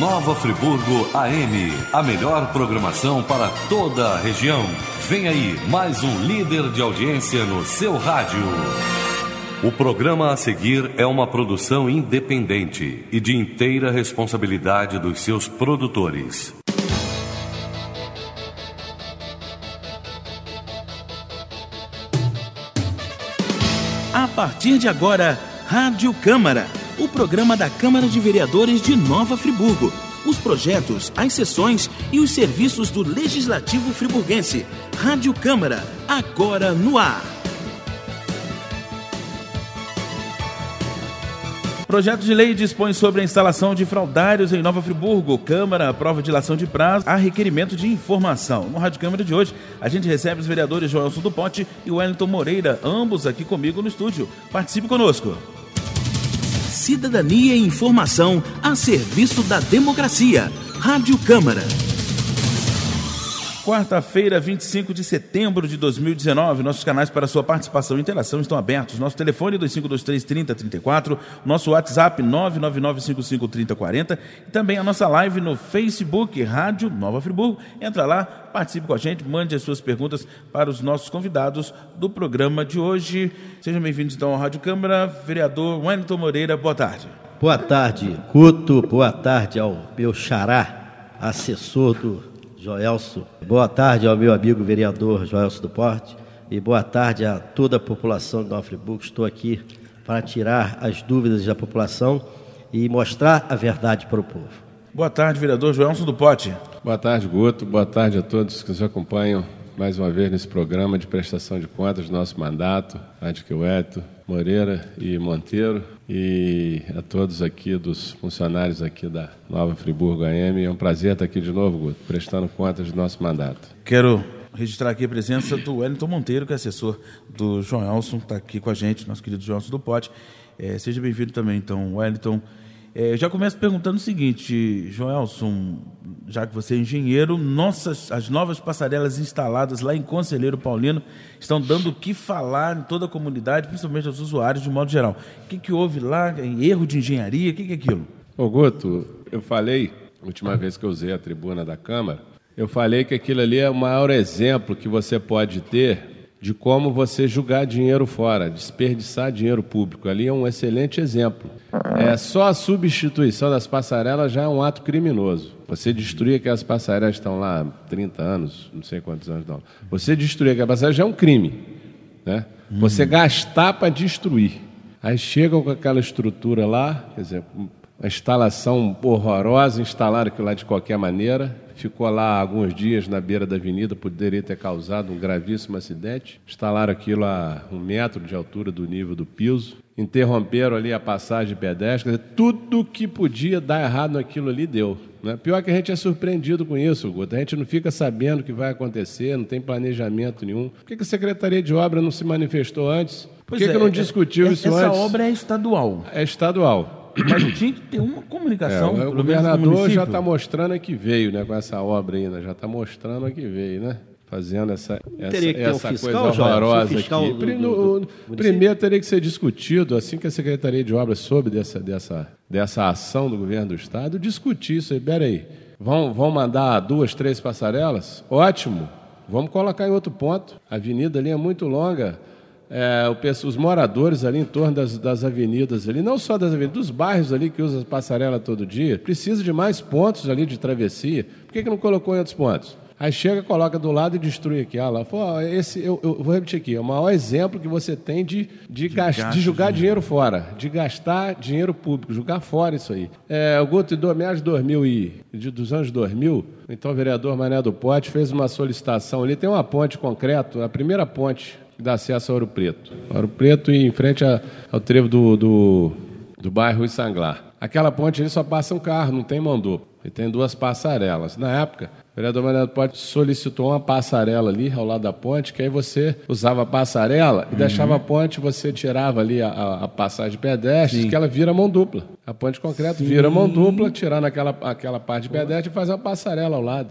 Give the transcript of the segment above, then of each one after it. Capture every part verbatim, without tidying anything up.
Nova Friburgo A M, a melhor programação para toda a região. Vem aí mais um líder de audiência no seu rádio. O programa a seguir é uma produção independente e de inteira responsabilidade dos seus produtores. A partir de agora, Rádio Câmara, o programa da Câmara de Vereadores de Nova Friburgo. Os projetos, as sessões e os serviços do Legislativo friburguense. Rádio Câmara, agora no ar. Projeto de lei dispõe sobre a instalação de fraldários em Nova Friburgo. Câmara aprova dilação de prazo a requerimento de informação. No Rádio Câmara de hoje, a gente recebe os vereadores Joelson do Pote e Wellington Moreira, ambos aqui comigo no estúdio. Participe conosco. Cidadania e informação a serviço da democracia. Rádio Câmara. Quarta-feira, vinte e cinco de setembro de dois mil e dezenove, nossos canais para sua participação e interação estão abertos. Nosso telefone dois cinco dois três, trinta, trinta e quatro, nosso WhatsApp nove nove nove cinco cinco, trinta, quarenta e também a nossa live no Facebook, Rádio Nova Friburgo. Entra lá, participe com a gente, mande as suas perguntas para os nossos convidados do programa de hoje. Sejam bem-vindos então ao Rádio Câmara. Vereador Wellington Moreira, boa tarde. Boa tarde, Guto. Boa tarde ao meu xará, assessor do Joelson. Boa tarde ao meu amigo vereador Joelson do Porte e boa tarde a toda a população de Nova Friburgo. Estou aqui para tirar as dúvidas da população e mostrar a verdade para o povo. Boa tarde, vereador Joelson do Pote. Boa tarde, Guto. Boa tarde a todos que nos acompanham mais uma vez nesse programa de prestação de contas do nosso mandato, Rádio Wellington Moreira e Monteiro, e a todos aqui dos funcionários aqui da Nova Friburgo A M. É um prazer estar aqui de novo, Guto, prestando contas do nosso mandato. Quero registrar aqui a presença do Wellington Monteiro, que é assessor do Joelson, está aqui com a gente, nosso querido Joelson do Pote. É, seja bem-vindo também, então, Wellington. É, eu já começo perguntando o seguinte, Joelson, já que você é engenheiro, nossas, as novas passarelas instaladas lá em Conselheiro Paulino estão dando o que falar em toda a comunidade, principalmente aos usuários de modo geral. O que, que houve lá? Erro de engenharia? O que, que é aquilo? Ô Guto, eu falei, a última vez que eu usei a tribuna da Câmara, eu falei que aquilo ali é o maior exemplo que você pode ter de como você jogar dinheiro fora, desperdiçar dinheiro público. Ali é um excelente exemplo. É, só a substituição das passarelas já é um ato criminoso. Você destruir aquelas passarelas que estão lá há trinta anos, não sei quantos anos não. Você destruir aquela passarela já é um crime, né? Hum. Você gastar para destruir. Aí chegam com aquela estrutura lá, quer dizer, uma instalação horrorosa, instalaram aquilo lá de qualquer maneira, ficou lá alguns dias na beira da avenida, poderia ter causado um gravíssimo acidente, instalaram aquilo a um metro de altura do nível do piso, interromperam ali a passagem pedestre, quer dizer, tudo que podia dar errado naquilo ali deu. Né? Pior que a gente é surpreendido com isso, Guto. A gente não fica sabendo o que vai acontecer, não tem planejamento nenhum. Por que a Secretaria de Obra não se manifestou antes? Por que, é, que não discutiu é, isso essa antes? Essa obra é estadual. É estadual. Mas tinha que ter uma comunicação. É, o governador já está mostrando que veio, né, com essa obra ainda, já está mostrando que veio, né? Fazendo essa, essa, essa um fiscal, coisa horrorosa aqui. Do, do, do Primeiro teria que ser discutido, assim que a Secretaria de Obras soube dessa, dessa, dessa ação do governo do Estado, discutir isso aí. Pera aí, vão, vão mandar duas, três passarelas? Ótimo, vamos colocar em outro ponto. A avenida ali é muito longa. É, o, os moradores ali em torno das, das avenidas ali, não só das avenidas, dos bairros ali que usam passarela todo dia, precisa de mais pontos ali de travessia. Por que, que não colocou em outros pontos? Aí chega, coloca do lado e destrui aqui. Ah, lá, pô, esse, eu, eu vou repetir aqui, é o maior exemplo que você tem de, de, de, gast, de jogar dinheiro fora, de gastar dinheiro público, jogar fora isso aí. É, o Guto, em meados de dois mil e, de, dos anos dois mil, então o vereador Mané do Pote fez uma solicitação ali, tem uma ponte concreta, a primeira ponte que dá acesso a Ouro Preto. Ouro Preto e em frente a, ao trevo do, do, do bairro Rui Sanglar. Aquela ponte ali só passa um carro, não tem mão dupla. E tem duas passarelas. Na época, o vereador Mané do Pote solicitou uma passarela ali ao lado da ponte, que aí você usava a passarela e uhum. deixava a ponte, você tirava ali a, a, a passagem pedestre, Sim. que ela vira mão dupla. A ponte concreta Sim. vira mão dupla, tirando aquela, aquela parte de pedestre e faz uma passarela ao lado.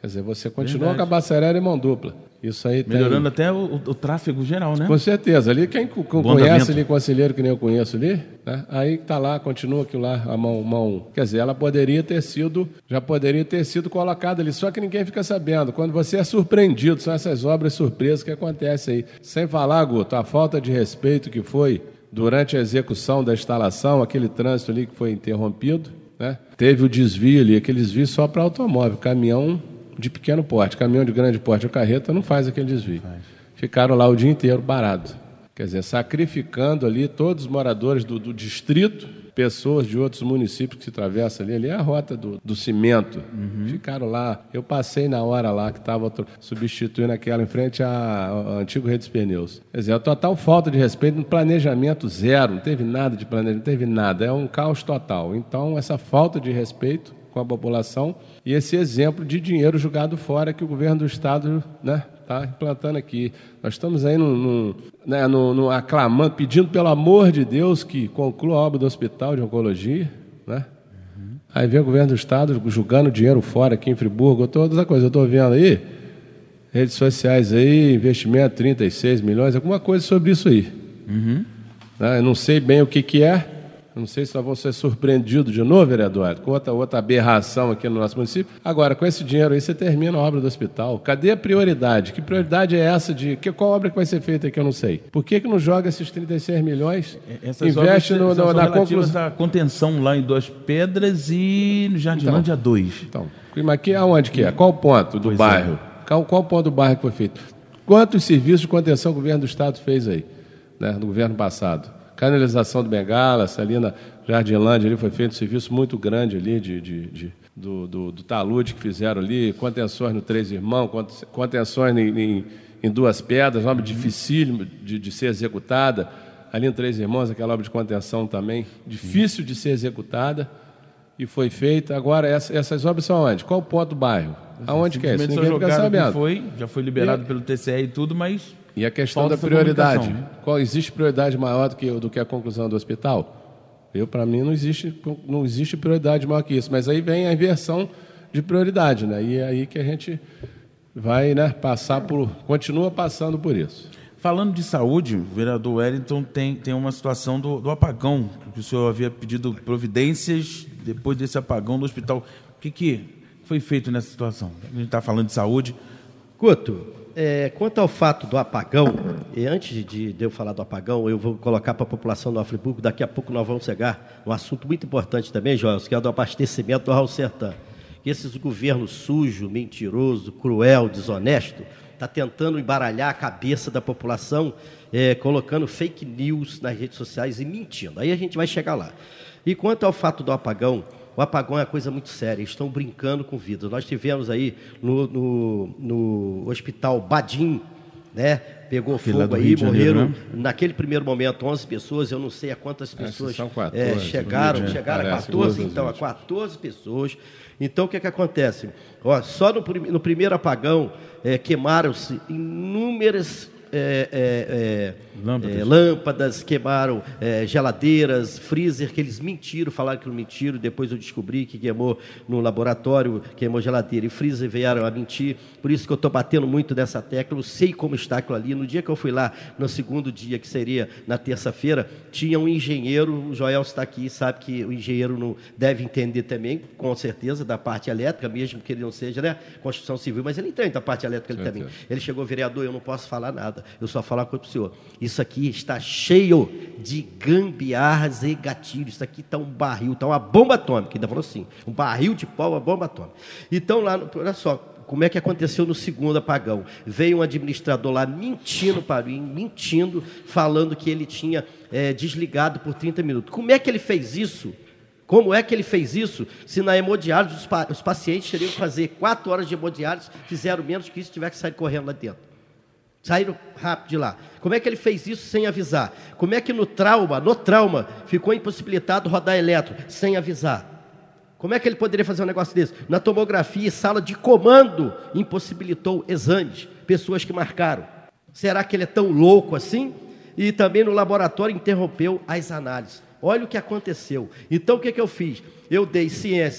Quer dizer, você continua Verdade. com a Bacharel em mão dupla. Isso aí melhorando tem... até o, o tráfego geral, né? Com certeza. Ali, quem conhece ali, conselheiro que nem eu conheço ali, né? Aí está lá, continua aquilo lá, a mão, mão. Quer dizer, ela poderia ter sido, já poderia ter sido colocada ali, só que ninguém fica sabendo. Quando você é surpreendido, são essas obras surpresas que acontecem aí. Sem falar, Guto, a falta de respeito que foi durante a execução da instalação, aquele trânsito ali que foi interrompido, né? Teve o desvio ali, aquele desvio só para automóvel, caminhão de pequeno porte, caminhão de grande porte, a carreta não faz aquele desvio. Faz. Ficaram lá o dia inteiro parados. Quer dizer, sacrificando ali todos os moradores do, do distrito, pessoas de outros municípios que se atravessam ali, ali é a rota do, do cimento. Uhum. Ficaram lá. Eu passei na hora lá que estava substituindo aquela em frente ao antigo Rede dos Pneus. Quer dizer, a total falta de respeito, no planejamento zero, não teve nada de planejamento, não teve nada, é um caos total. Então, essa falta de respeito com a população e esse exemplo de dinheiro jogado fora que o governo do Estado, né, está implantando aqui. Nós estamos aí no, no, né, no, no aclamando, pedindo pelo amor de Deus que conclua a obra do Hospital de Oncologia, né? Uhum. Aí vem o governo do Estado jogando dinheiro fora aqui em Friburgo, toda essa coisa. Eu estou vendo aí, redes sociais aí, investimento trinta e seis milhões, alguma coisa sobre isso aí. Uhum. Né? Eu não sei bem o que, que é. Não sei se nós vamos ser surpreendidos de novo, vereador, com outra, outra aberração aqui no nosso município. Agora, com esse dinheiro aí, você termina a obra do hospital. Cadê a prioridade? Que prioridade é essa de... Que, qual obra que vai ser feita aqui, eu não sei. Por que que não joga esses trinta e seis milhões? Essas investe no, no, na conclusão da contenção lá em Duas Pedras e no Jardilândia então, dois. Então, mas aqui aonde que é? Qual o ponto do pois bairro? É. Qual, qual o ponto do bairro que foi feito? Quantos serviços de contenção o governo do Estado fez aí, né, no governo passado? Canalização do Bengalas, ali na Jardilândia, ali foi feito um serviço muito grande ali de, de, de, do, do, do talude que fizeram ali, contenções no Três Irmãos, contenções em, em, em Duas Pedras, uma obra dificílima de, de ser executada. Ali em Três Irmãos, aquela obra de contenção também, difícil de ser executada, e foi feita. Agora, essa, essas obras são onde? Qual o ponto do bairro? Aonde que é isso? Ninguém fica sabendo. Foi, já foi liberado e... pelo T C E e tudo, mas... E a questão da prioridade. Qual, existe prioridade maior do que, do que a conclusão do hospital? Eu, para mim, não existe, não existe prioridade maior que isso. Mas aí vem a inversão de prioridade, né? E é aí que a gente vai, né, passar por... Continua passando por isso. Falando de saúde, o vereador Wellington tem, tem uma situação do, do apagão, que o senhor havia pedido providências depois desse apagão do hospital. O que, que foi feito nessa situação? A gente está falando de saúde. Couto, É, quanto ao fato do apagão, e antes de, de eu falar do apagão, eu vou colocar para a população do Friburgo, daqui a pouco nós vamos chegar um assunto muito importante também, Joel, que é o do abastecimento do Raul Sertã. Esses governos sujo, mentiroso, cruel, desonesto, está tentando embaralhar a cabeça da população, é, colocando fake news nas redes sociais e mentindo. Aí a gente vai chegar lá. E quanto ao fato do apagão, o apagão é uma coisa muito séria, estão brincando com vidas. Nós tivemos aí no, no, no hospital Badim, né? Pegou Aquele fogo aí, morreram, Janeiro, né? Naquele primeiro momento, onze pessoas, eu não sei a quantas pessoas é, quatorze, é, chegaram, chegaram a quatorze, então, a quatorze pessoas. Então, o que é que acontece? Ó, só no, no primeiro apagão, é, queimaram-se inúmeras... É, é, é, lâmpadas. É, lâmpadas, queimaram é, geladeiras, freezer, que eles mentiram, falaram que não mentiram, depois eu descobri que queimou no laboratório, queimou geladeira e freezer, vieram a mentir, por isso que eu estou batendo muito nessa tecla, eu sei como está aquilo ali. No dia que eu fui lá, no segundo dia, que seria na terça-feira, tinha um engenheiro, o Joel está aqui, sabe que o engenheiro não deve entender também, com certeza, da parte elétrica, mesmo que ele não seja, né, construção civil, mas ele entende da parte elétrica ele também. Ele chegou, vereador, eu não posso falar nada, eu só falo uma coisa para o senhor. Isso aqui está cheio de gambiarras e gatilhos. Isso aqui está um barril, está uma bomba atômica. Ainda falou assim, um barril de pau, uma bomba atômica. Então, lá, no, olha só, como é que aconteceu no segundo apagão. Veio um administrador lá mentindo para mim, mentindo, falando que ele tinha é, desligado por trinta minutos. Como é que ele fez isso? Como é que ele fez isso? Se na hemodiálise os, pa- os pacientes teriam que fazer quatro horas de hemodiálise, fizeram menos que isso, tiver que sair correndo lá dentro. Saíram rápido de lá. Como é que ele fez isso sem avisar? Como é que no trauma, no trauma, ficou impossibilitado rodar eletro sem avisar? Como é que ele poderia fazer um negócio desse? Na tomografia, sala de comando, impossibilitou exames, pessoas que marcaram. Será que ele é tão louco assim? E também no laboratório interrompeu as análises. Olha o que aconteceu. Então, o que, que eu fiz? Eu dei ciência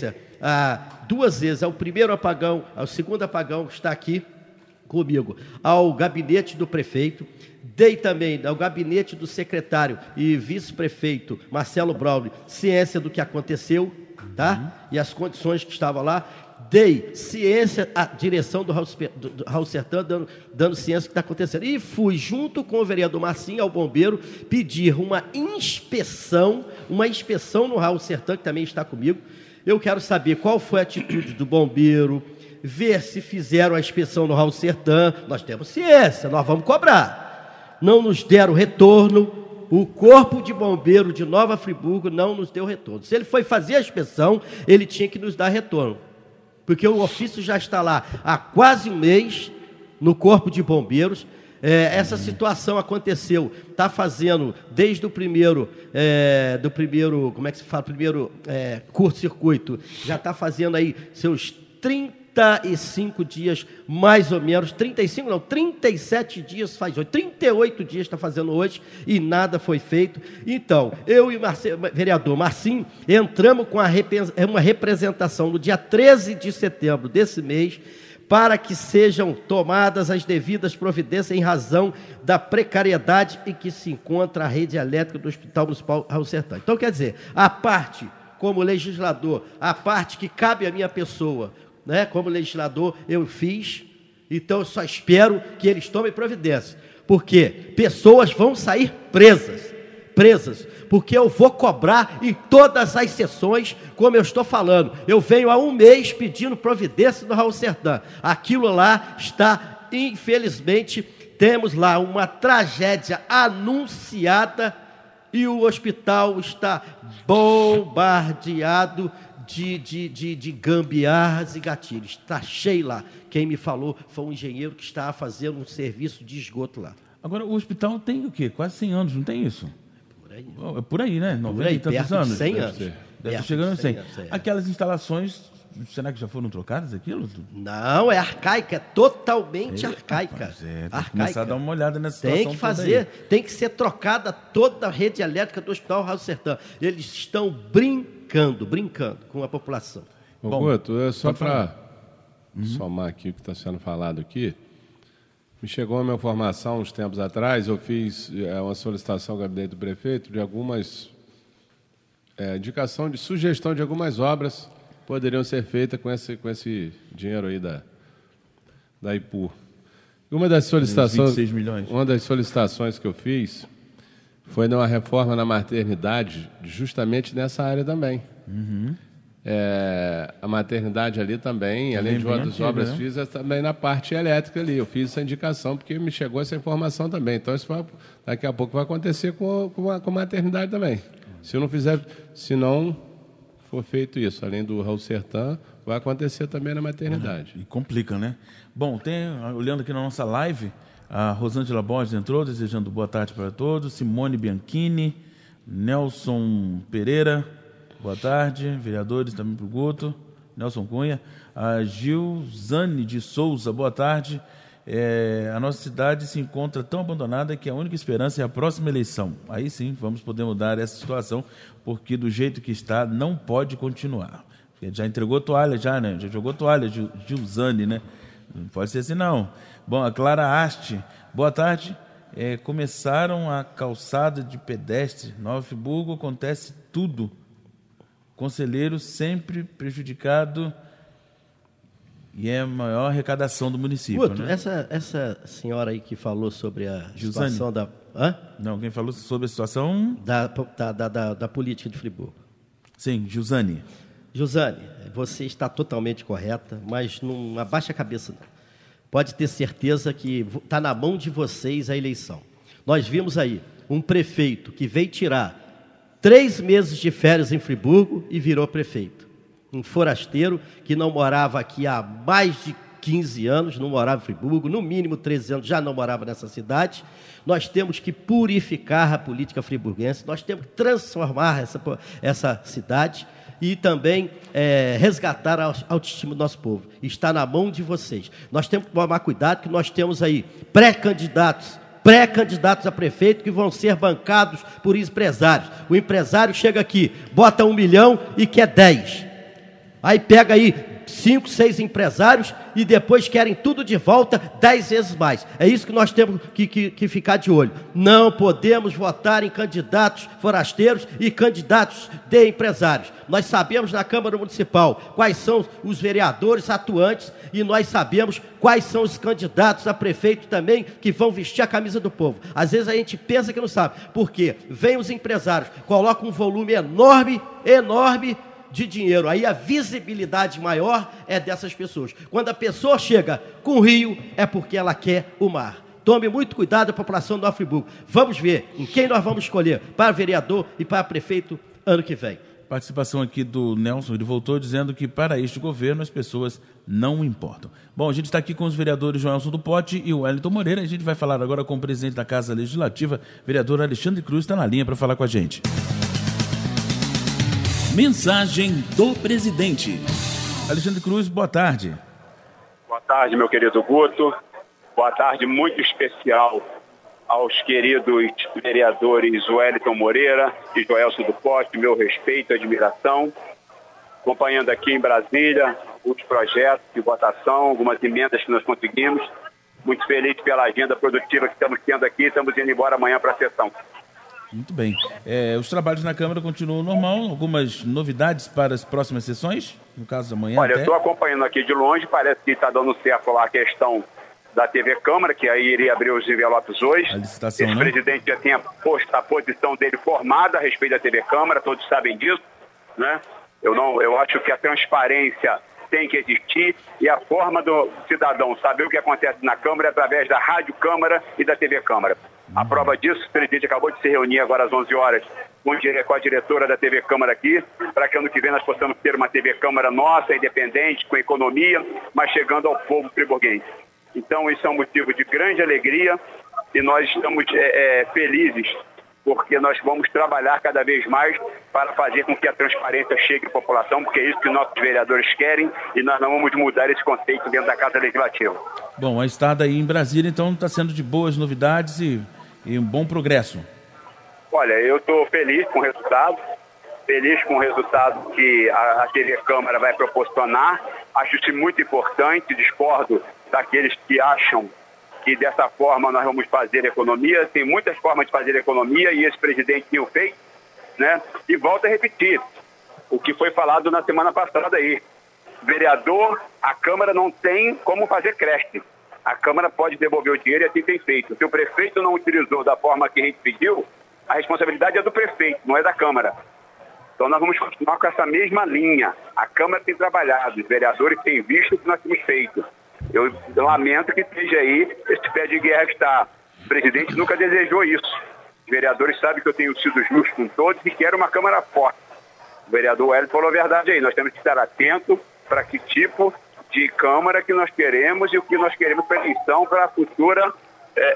ah, duas vezes ao primeiro apagão, ao segundo apagão, está aqui comigo, ao gabinete do prefeito, dei também ao gabinete do secretário e vice-prefeito Marcelo Brauli ciência do que aconteceu, tá? Uhum. E as condições que estavam lá. Dei ciência à direção do Raul, do, do Raul Sertã, dando, dando ciência do que está acontecendo. E fui, junto com o vereador Marcinho, ao bombeiro, pedir uma inspeção, uma inspeção no Raul Sertã, que também está comigo. Eu quero saber qual foi a atitude do bombeiro, ver se fizeram a inspeção no Raul Sertã. Nós temos ciência, nós vamos cobrar. Não nos deram retorno. O Corpo de Bombeiro de Nova Friburgo não nos deu retorno. Se ele foi fazer a inspeção, ele tinha que nos dar retorno. Porque o ofício já está lá há quase um mês, no Corpo de Bombeiros. É, essa situação aconteceu, está fazendo desde o primeiro, é, do primeiro, como é que se fala, primeiro é, curto-circuito, já está fazendo aí seus trinta e cinco dias, mais ou menos, trinta e cinco não, trinta e sete dias faz hoje, trinta e oito dias está fazendo hoje e nada foi feito. Então, eu e o Marce... vereador Marcinho entramos com a rep... uma representação no dia treze de setembro desse mês para que sejam tomadas as devidas providências em razão da precariedade em que se encontra a rede elétrica do Hospital Municipal Raul Sertã. Então, quer dizer, a parte, como legislador, a parte que cabe à minha pessoa, né, como legislador, eu fiz, então eu só espero que eles tomem providência, porque pessoas vão sair presas, presas, porque eu vou cobrar em todas as sessões, como eu estou falando. Eu venho há um mês pedindo providência no Raul Sertã. Aquilo lá está, infelizmente, temos lá uma tragédia anunciada e o hospital está bombardeado De, de, de, de gambiarras e gatilhos. Está cheio lá. Quem me falou foi um engenheiro que estava fazendo um serviço de esgoto lá. Agora, o hospital tem o quê? Quase cem anos, não tem isso? Por aí. É por aí, né? noventa e tantos anos. De cem deve anos. Ser. Deve estar chegando a cem. cem. Aquelas instalações, será que já foram trocadas aquilo? Não, é arcaica, é totalmente Ei, arcaica. Rapaz, é, tem arcaica. que começar a dar uma olhada nessa situação. Tem que fazer, tem que ser trocada toda a rede elétrica do Hospital Raul Sertã. Eles estão brincando. Brincando, brincando com a população. Ô, Bom, Guto, é só para uhum. somar aqui o que está sendo falado aqui. Me chegou a minha formação uns tempos atrás, eu fiz é, uma solicitação ao gabinete do prefeito de algumas é, indicação de sugestão de algumas obras que poderiam ser feitas com esse, com esse dinheiro aí da, da I P U. Uma das solicitações, vinte e seis milhões. Uma das solicitações que eu fiz foi numa reforma na maternidade, justamente nessa área também. Uhum. É, a maternidade ali também, também além de outras antiga, obras, né? Fiz também na parte elétrica ali. Eu fiz essa indicação porque me chegou essa informação também. Então, isso vai, daqui a pouco vai acontecer com, com, a, com a maternidade também. Se eu não fizer, se não for feito isso, além do Raul Sertã, vai acontecer também na maternidade. Uhum. E complica, né? Bom, tem, olhando aqui na nossa live, a Rosângela Borges entrou, desejando boa tarde para todos. Simone Bianchini, Nelson Pereira, boa tarde. Vereadores também para o Guto. Nelson Cunha. A Gilzane de Souza, boa tarde. É, a nossa cidade se encontra tão abandonada que a única esperança é a próxima eleição. Aí sim, vamos poder mudar essa situação, porque do jeito que está, não pode continuar. Já entregou toalha, já, né? Já jogou toalha, Gilzane, né? Não pode ser assim, não. Bom, a Clara Haste, boa tarde. É, começaram a calçada de pedestre. Nova Friburgo, acontece tudo. Conselheiro sempre prejudicado e é a maior arrecadação do município. Guto, né? essa, essa senhora aí que falou sobre a Gilzane. Situação da... Hã? Não, quem falou sobre a situação... Da, da, da, da, da política de Friburgo. Sim, Gilzane. Gilzane, você está totalmente correta, mas não abaixa a cabeça não. Pode ter certeza que está na mão de vocês a eleição. Nós vimos aí um prefeito que veio tirar três meses de férias em Friburgo e virou prefeito. Um forasteiro que não morava aqui há mais de quinze anos, não morava em Friburgo, no mínimo treze anos já não morava nessa cidade. Nós temos que purificar a política friburguense, nós temos que transformar essa, essa cidade e também é, resgatar a autoestima do nosso povo. Está na mão de vocês. Nós temos que tomar cuidado que nós temos aí pré-candidatos, pré-candidatos a prefeito que vão ser bancados por empresários. O empresário chega aqui, bota um milhão e quer dez. Aí pega aí cinco, seis empresários e depois querem tudo de volta dez vezes mais. É isso que nós temos que, que, que ficar de olho. Não podemos votar em candidatos forasteiros e candidatos de empresários. Nós sabemos na Câmara Municipal quais são os vereadores atuantes e nós sabemos quais são os candidatos a prefeito também que vão vestir a camisa do povo. Às vezes a gente pensa que não sabe. Por quê? Vêm os empresários, colocam um volume enorme, enorme, de dinheiro, aí a visibilidade maior é dessas pessoas. Quando a pessoa chega com o rio, é porque ela quer o mar. Tome muito cuidado, a população do Nova Friburgo. Vamos ver em quem nós vamos escolher para vereador e para prefeito ano que vem. Participação aqui do Nelson, ele voltou dizendo que para este governo as pessoas não importam. Bom, a gente está aqui com os vereadores Joelson do Pote e o Wellington Moreira. A gente vai falar agora com o presidente da Casa Legislativa, vereador Alexandre Cruz, está na linha para falar com a gente. Mensagem do presidente. Alexandre Cruz, boa tarde. Boa tarde, meu querido Guto. Boa tarde muito especial aos queridos vereadores Wellington Moreira e Joelson do Pote, meu respeito e admiração. Acompanhando aqui em Brasília os projetos de votação, algumas emendas que nós conseguimos. Muito feliz pela agenda produtiva que estamos tendo aqui. Estamos indo embora amanhã para a sessão. Muito bem. É, os trabalhos na Câmara continuam normal? Algumas novidades para as próximas sessões? No caso, amanhã? Olha, até... eu estou acompanhando aqui de longe. Parece que está dando certo lá a questão da T V Câmara, que aí iria abrir os envelopes hoje. A licitação, Esse né? presidente já tem a, posto, a posição dele formada a respeito da T V Câmara. Todos sabem disso, né? Eu, não, eu acho que a transparência tem que existir e a forma do cidadão saber o que acontece na Câmara é através da Rádio Câmara e da T V Câmara. A prova disso, o presidente acabou de se reunir agora às onze horas com a diretora da T V Câmara aqui, para que ano que vem nós possamos ter uma T V Câmara nossa, independente, com economia, mas chegando ao povo friburguense. Então isso é um motivo de grande alegria e nós estamos é, é, felizes porque nós vamos trabalhar cada vez mais para fazer com que a transparência chegue à população, porque é isso que nossos vereadores querem e nós não vamos mudar esse conceito dentro da Casa Legislativa. Bom, a estada aí em Brasília, então, está sendo de boas novidades e, e um bom progresso. Olha, eu estou feliz com o resultado, feliz com o resultado que a, a T V Câmara vai proporcionar. Acho isso muito importante, discordo daqueles que acham que dessa forma nós vamos fazer economia. Tem muitas formas de fazer economia e esse presidente tem o feito, né? E volto a repetir o que foi falado na semana passada aí. Vereador, a Câmara não tem como fazer creche. A Câmara pode devolver o dinheiro e assim tem feito. Se o prefeito não utilizou da forma que a gente pediu, a responsabilidade é do prefeito, não é da Câmara. Então nós vamos continuar com essa mesma linha. A Câmara tem trabalhado, os vereadores têm visto o que nós temos feito. Eu lamento que esteja aí esse pé de guerra que está. O presidente nunca desejou isso. Os vereadores sabem que eu tenho sido justo com todos e quero uma Câmara forte. O vereador Wellington falou a verdade aí. Nós temos que estar atentos para que tipo de Câmara que nós queremos e o que nós queremos para a eleição para a futura, é,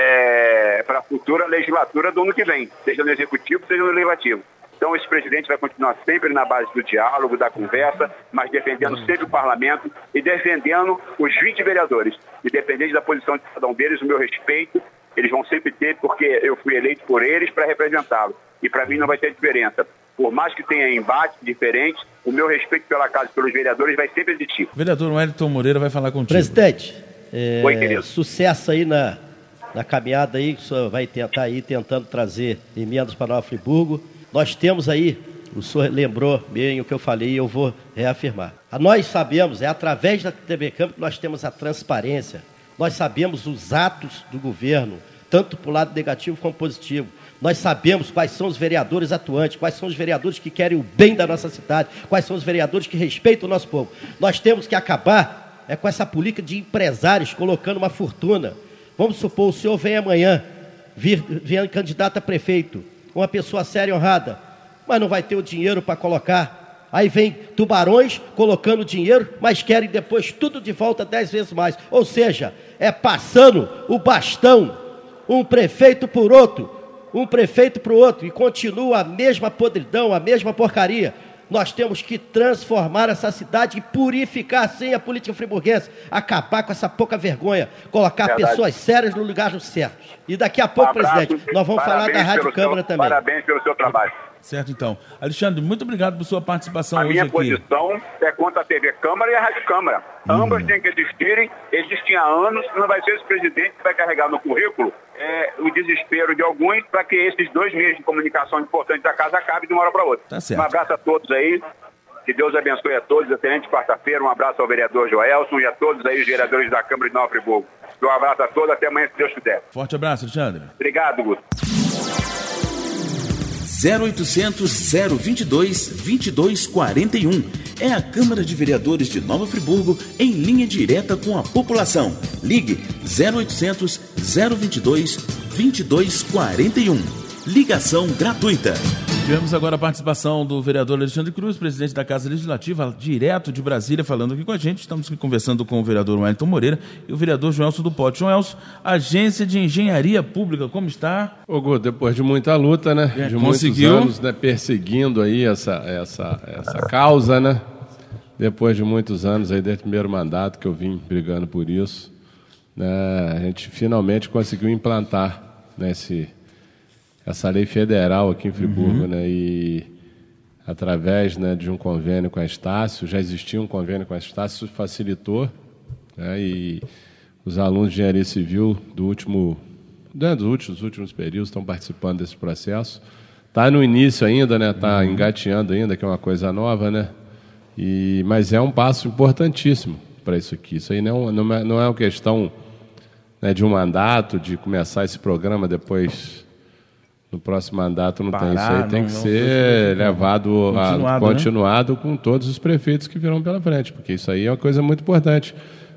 é, é, para a futura legislatura do ano que vem, seja no Executivo, seja no Legislativo. Então esse presidente vai continuar sempre na base do diálogo, da conversa, mas defendendo sempre o parlamento e defendendo os vinte vereadores. Independente da posição de cada um deles, o meu respeito, eles vão sempre ter, porque eu fui eleito por eles para representá-los. E para mim não vai ter diferença. Por mais que tenha embates diferentes, o meu respeito pela casa e pelos vereadores vai sempre existir. O vereador Wellington Moreira vai falar contigo. Presidente, é, Oi, querido. Sucesso aí na, na caminhada aí, que o senhor vai tentar aí tentando trazer emendas para Nova Friburgo. Nós temos aí, o senhor lembrou bem o que eu falei e eu vou reafirmar. Nós sabemos, é através da T V Câmara que nós temos a transparência. Nós sabemos os atos do governo, tanto para o lado negativo como positivo. Nós sabemos quais são os vereadores atuantes, quais são os vereadores que querem o bem da nossa cidade, quais são os vereadores que respeitam o nosso povo. Nós temos que acabar é, com essa política de empresários colocando uma fortuna. Vamos supor, o senhor vem amanhã, vir, vir candidato a prefeito, uma pessoa séria e honrada, mas não vai ter o dinheiro para colocar. Aí vem tubarões colocando dinheiro, mas querem depois tudo de volta dez vezes mais. Ou seja, é passando o bastão, um prefeito por outro, um prefeito para o outro, e continua a mesma podridão, a mesma porcaria. Nós temos que transformar essa cidade e purificar, sim, a política friburguense, acabar com essa pouca vergonha, colocar Verdade. pessoas sérias no lugar certo. E daqui a pouco, um abraço, presidente, nós vamos falar da Rádio Câmara seu, também. Parabéns pelo seu trabalho. Certo, então. Alexandre, muito obrigado por sua participação a hoje minha aqui. posição é contra a T V Câmara e a Rádio Câmara. Uhum. Ambas têm que existirem, existem há anos, não vai ser esse presidente que vai carregar no currículo é, o desespero de alguns para que esses dois meios de comunicação importantes da casa acabem de uma hora para outra. Tá certo. Um abraço a todos aí, que Deus abençoe a todos, excelente quarta-feira, um abraço ao vereador Joelson e a todos aí os vereadores da Câmara de Nova Friburgo. Um abraço a todos, até amanhã, se Deus quiser. Forte abraço, Alexandre. Obrigado, Guto. zero oitocentos, zero vinte e dois, vinte e dois quarenta e um. É a Câmara de Vereadores de Nova Friburgo em linha direta com a população. Ligue zero oitocentos, zero vinte e dois, vinte e dois quarenta e um. Ligação gratuita. Tivemos agora a participação do vereador Alexandre Cruz, presidente da Casa Legislativa, direto de Brasília, falando aqui com a gente. Estamos aqui conversando com o vereador Wellington Moreira e o vereador Joelson do Pote. Joelson, Agência de Engenharia Pública, como está? Ô, Guto, depois de muita luta, né? É, de conseguiu. muitos anos, né, perseguindo aí essa, essa, essa causa, né? Depois de muitos anos aí, desde o primeiro mandato que eu vim brigando por isso, né, a gente finalmente conseguiu implantar, né, esse... essa lei federal aqui em Friburgo, uhum. né, e através, né, de um convênio com a Estácio, já existia um convênio com a Estácio, isso facilitou, né, e os alunos de engenharia civil do último, né, dos últimos, últimos períodos estão participando desse processo. Está no início ainda, né, está uhum. engateando ainda, que é uma coisa nova, né, e, mas é um passo importantíssimo para isso aqui. Isso aí não, não, é, não é uma questão, né, de um mandato, de começar esse programa depois... No próximo mandato não Parar, tem isso aí, tem não, que não, ser não, levado, continuado, a, continuado né? com todos os prefeitos que virão pela frente, porque isso aí é uma coisa muito importante.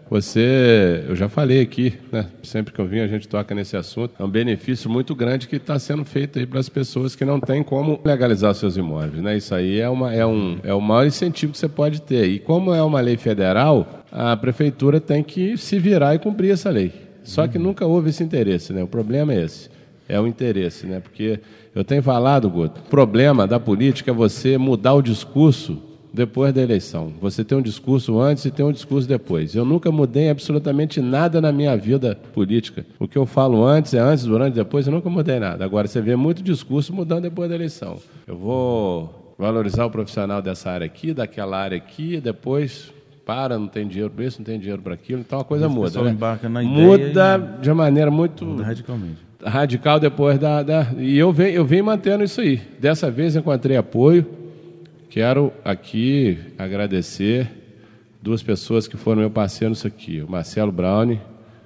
Você, eu já falei aqui, né? Sempre que eu vim a gente toca nesse assunto, é um benefício muito grande que está sendo feito aí para as pessoas que não têm como legalizar seus imóveis, né? Isso aí é, uma, é, um, é o maior incentivo que você pode ter. E como é uma lei federal, a prefeitura tem que se virar e cumprir essa lei. Só que nunca houve esse interesse, né? O problema é esse. É o interesse, né? Porque eu tenho falado, Guto, o problema da política é você mudar o discurso depois da eleição. Você tem um discurso antes e tem um discurso depois. Eu nunca mudei absolutamente nada na minha vida política. O que eu falo antes é antes, durante e depois, eu nunca mudei nada. Agora, você vê muito discurso mudando depois da eleição. Eu vou valorizar o profissional dessa área aqui, daquela área aqui, depois... para, não tem dinheiro para isso, não tem dinheiro para aquilo, então a coisa muda. Né? Embarca na muda e... de uma maneira muito... Muda radicalmente. Radical depois da... da... E eu venho, eu venho mantendo isso aí. Dessa vez encontrei apoio. Quero aqui agradecer duas pessoas que foram meu parceiro nisso aqui. O Marcelo Braune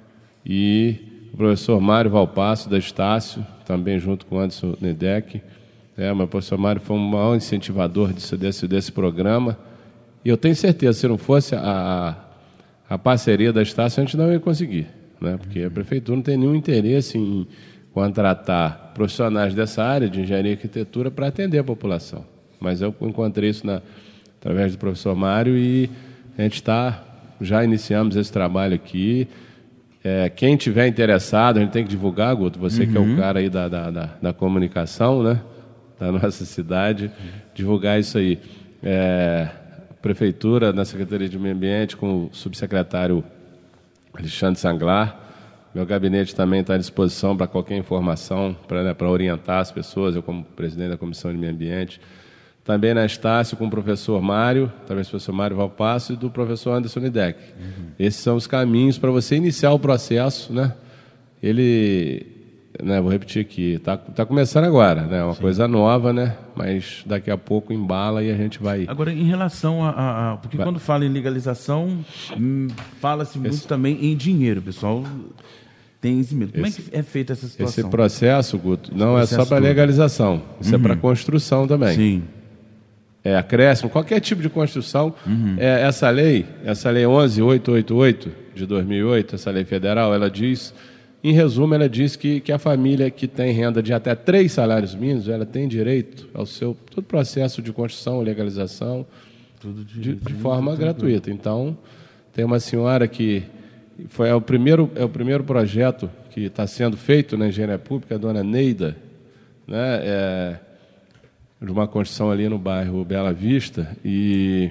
e o professor Mário Valpasso, da Estácio, também junto com o Anderson Nedek. É, mas o professor Mário foi um maior incentivador desse, desse, desse programa. E eu tenho certeza, se não fosse a, a parceria da Estácio, a gente não ia conseguir, né? Porque a prefeitura não tem nenhum interesse em contratar profissionais dessa área de engenharia e arquitetura para atender a população. Mas eu encontrei isso na, através do professor Mário e a gente está, já iniciamos esse trabalho aqui. É, quem tiver interessado, a gente tem que divulgar, Guto, você uhum. que é o cara aí da, da, da, da comunicação, né? Da nossa cidade, divulgar isso aí. É, Prefeitura, na Secretaria de Meio Ambiente, com o subsecretário Alexandre Sanglar. Meu gabinete também está à disposição para qualquer informação, para, né, para orientar as pessoas, eu como presidente da Comissão de Meio Ambiente. Também na Estácio, com o professor Mário, talvez o professor Mário Valpasso, e do professor Anderson Nedek. Uhum. Esses são os caminhos para você iniciar o processo, né? Ele... Né, vou repetir aqui, está tá começando agora, né, uma Sim. coisa nova, né, mas daqui a pouco embala e a gente vai... Agora, em relação a... a, a porque vai. Quando fala em legalização, hum, fala-se muito esse... também em dinheiro, pessoal tem esse medo. Como esse, é que é feita essa situação? Esse processo, Guto, esse não processo é só para legalização, isso uhum. é para construção também. Sim. É acréscimo, qualquer tipo de construção. Uhum. É, essa lei, essa lei onze mil oitocentos e oitenta e oito, de dois mil e oito, essa lei federal, ela diz... Em resumo, ela diz que, que a família que tem renda de até três salários mínimos, ela tem direito ao seu todo processo de construção, legalização, tudo de, de, de forma de gratuita. Então, tem uma senhora que foi é o primeiro é o primeiro projeto que está sendo feito na engenharia pública, a dona Neida, né, é, de uma construção ali no bairro Bela Vista, e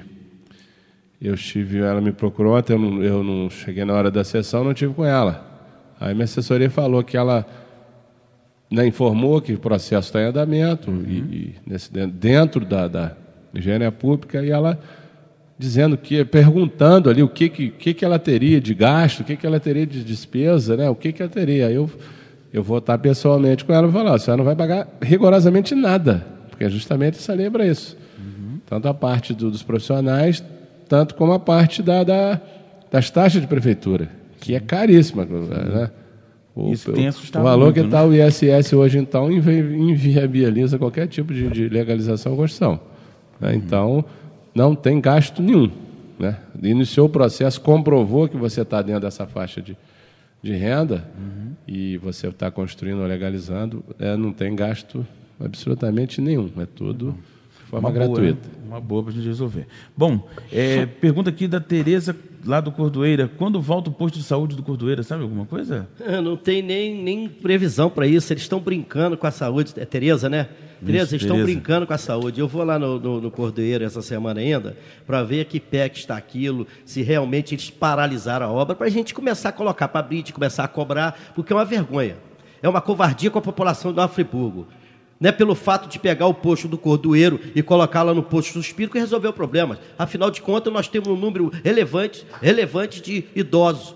eu estive, ela me procurou ontem, eu não, eu não cheguei na hora da sessão, não estive com ela. Aí minha assessoria falou que ela né, informou que o processo está em andamento, uhum. e, e nesse, dentro da, da engenharia pública, e ela dizendo que, perguntando ali o que, que, que, que ela teria de gasto, o que, que ela teria de despesa, né, o que, que ela teria. Aí eu, eu vou estar pessoalmente com ela e falar, a senhora não vai pagar rigorosamente nada, porque justamente essa lei é para isso. Uhum. Tanto a parte do, dos profissionais, tanto como a parte da, da, das taxas de prefeitura, que é caríssima, né? O, Isso tem assustado o valor muito, que está, né? O I S S hoje, então, inviabiliza qualquer tipo de, de legalização ou construção. Né? Uhum. Então, não tem gasto nenhum. Né? Iniciou o processo, comprovou que você está dentro dessa faixa de, de renda, uhum. e você está construindo ou legalizando, é, não tem gasto absolutamente nenhum. É tudo de forma uma gratuita. Boa, uma boa para a gente resolver. Bom, é, pergunta aqui da Tereza, lá do Cordoeira. Quando volta o posto de saúde do Cordoeira? Sabe alguma coisa? Não tem nem, nem previsão para isso. Eles estão brincando com a saúde. É Tereza, né? Tereza, eles estão brincando com a saúde. Eu vou lá no, no, no Cordoeira essa semana ainda para ver que pé que está aquilo, se realmente eles paralisaram a obra, para a gente começar a colocar para abrir, começar a cobrar, porque é uma vergonha. É uma covardia com a população de Nova Friburgo. Não é pelo fato de pegar o posto do Cordoeiro e colocar lá no posto do Suspiro que resolveu o problema. Afinal de contas, nós temos um número relevante, relevante de idosos.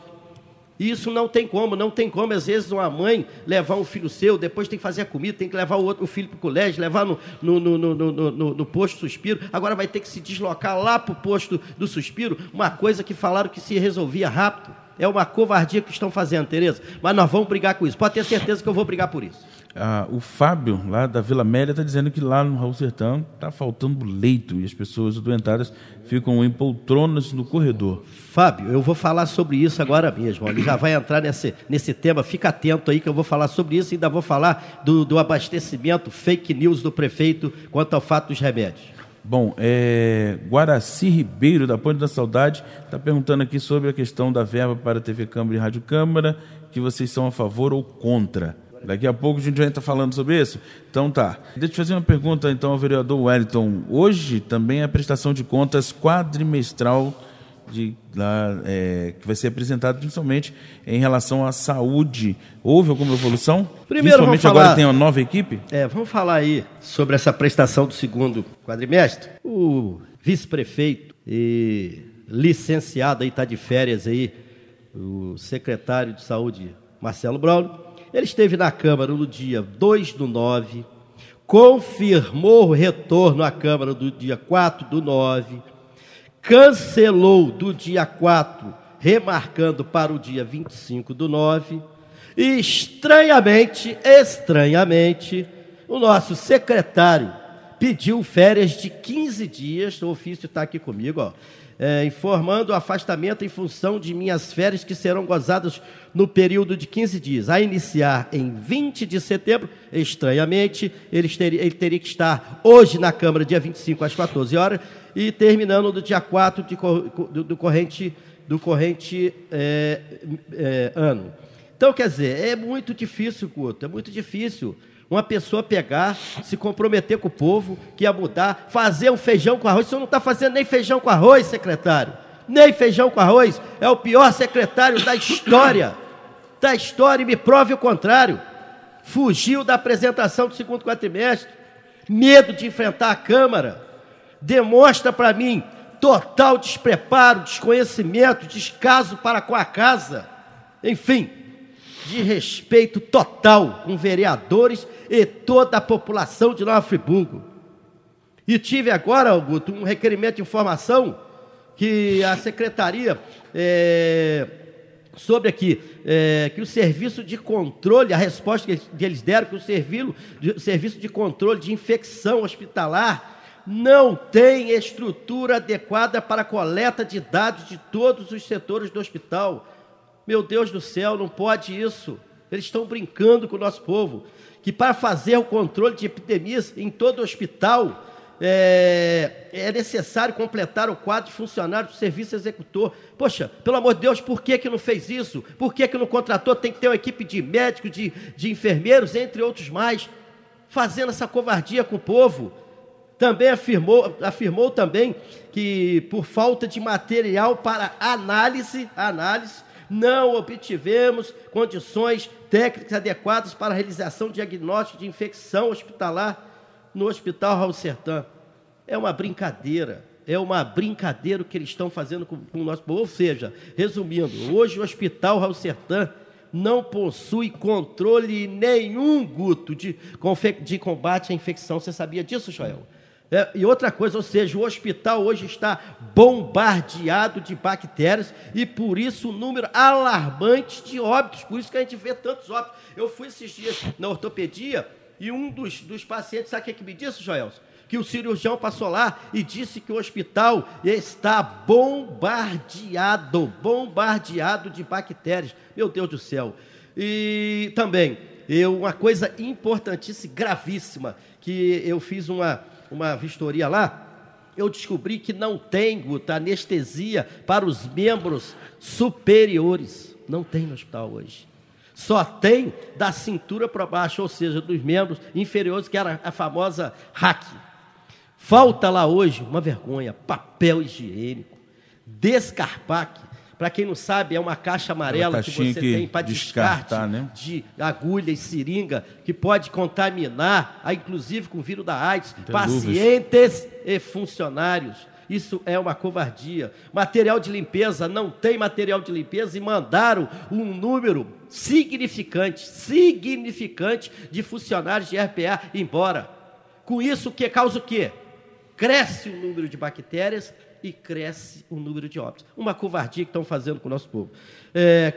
E isso não tem como, não tem como, às vezes, uma mãe levar um filho seu, depois tem que fazer a comida, tem que levar o, outro, o filho para o colégio, levar no, no, no, no, no, no, no posto do Suspiro, agora vai ter que se deslocar lá para o posto do Suspiro, uma coisa que falaram que se resolvia rápido. É uma covardia que estão fazendo, Tereza, mas nós vamos brigar com isso. Pode ter certeza que eu vou brigar por isso. Ah, o Fábio, lá da Vila Amélia, está dizendo que lá no Raul Sertão está faltando leito e as pessoas adoentadas ficam em poltronas no corredor. Fábio, eu vou falar sobre isso agora mesmo. Ele já vai entrar nesse, nesse tema. Fica atento aí que eu vou falar sobre isso e ainda vou falar do, do abastecimento fake news do prefeito quanto ao fato dos remédios. Bom, é, Guaraci Ribeiro, da Ponte da Saudade, está perguntando aqui sobre a questão da verba para a T V Câmara e Rádio Câmara, que vocês são a favor ou contra. Daqui a pouco a gente vai estar falando sobre isso. Então tá. Deixa eu fazer uma pergunta então ao vereador Wellington. Hoje também é a prestação de contas quadrimestral de, lá, é, que vai ser apresentada principalmente em relação à saúde. Houve alguma evolução? Primeiro, principalmente vamos falar, agora tem uma nova equipe? É, vamos falar aí sobre essa prestação do segundo quadrimestre. O vice-prefeito e licenciado aí, está de férias aí, o secretário de saúde, Marcelo Braulio. Ele esteve na Câmara no dia dois do nove, confirmou o retorno à Câmara do dia quatro do nove, cancelou do dia quatro, remarcando para o dia vinte e cinco do nove, e estranhamente, estranhamente, o nosso secretário pediu férias de quinze dias, o ofício está aqui comigo, ó, é, informando o afastamento em função de minhas férias que serão gozadas no período de quinze dias, a iniciar em vinte de setembro, estranhamente, ele teria, ele teria que estar hoje na Câmara, dia vinte e cinco, às quatorze horas, e terminando do dia quatro de, do, do corrente, do corrente é, é, ano. Então, quer dizer, é muito difícil, Couto, é muito difícil uma pessoa pegar, se comprometer com o povo, que ia mudar, fazer um feijão com arroz. O senhor não está fazendo nem feijão com arroz, secretário. Nem feijão com arroz. É o pior secretário da história. Da história, e me prove o contrário. Fugiu da apresentação do segundo quadrimestre. Medo de enfrentar a Câmara. Demonstra para mim total despreparo, desconhecimento, descaso para com a casa. Enfim, de respeito total com vereadores e toda a população de Nova Friburgo. E tive agora, Augusto, um requerimento de informação que a secretaria, é, sobre aqui, é, que o serviço de controle, a resposta que eles deram, que o serviço de, serviço de controle de infecção hospitalar não tem estrutura adequada para a coleta de dados de todos os setores do hospital. Meu Deus do céu, não pode isso. Eles estão brincando com o nosso povo. Que para fazer o controle de epidemias em todo o hospital, é, é necessário completar o quadro de funcionários do serviço executor. Poxa, pelo amor de Deus, por que que não fez isso? Por que que não contratou? Tem que ter uma equipe de médicos, de, de enfermeiros, entre outros mais, fazendo essa covardia com o povo. Também afirmou, afirmou também que por falta de material para análise, análise Não obtivemos condições técnicas adequadas para a realização de diagnóstico de infecção hospitalar no Hospital Raul Sertã. É uma brincadeira, é uma brincadeira o que eles estão fazendo com, com o nosso povo. Ou seja, resumindo, hoje o Hospital Raul Sertã não possui controle nenhum, Guto, de, de combate à infecção. Você sabia disso, Joel? É, e outra coisa, ou seja, o hospital hoje está bombardeado de bactérias e por isso o número alarmante de óbitos, por isso que a gente vê tantos óbitos. Eu fui esses dias na ortopedia e um dos, dos pacientes, sabe o que, que me disse, Joel? Que o cirurgião passou lá e disse que o hospital está bombardeado, bombardeado de bactérias. Meu Deus do céu. E também, eu, uma coisa importantíssima, gravíssima, que eu fiz uma, uma vistoria lá, eu descobri que não tem, Guto, anestesia para os membros superiores. Não tem no hospital hoje. Só tem da cintura para baixo, ou seja, dos membros inferiores, que era a famosa hack. Falta lá hoje, uma vergonha, papel higiênico, Descarpac. Para quem não sabe, é uma caixa amarela que você que tem para descarte, né? De agulha e seringa, que pode contaminar, inclusive com o vírus da AIDS, pacientes e funcionários. Isso é uma covardia. Material de limpeza, não tem material de limpeza e mandaram um número significante, significante de funcionários de R P A embora. Com isso, o que causa o quê? Cresce o número de bactérias e cresce o número de óbitos. Uma covardia que estão fazendo com o nosso povo. É,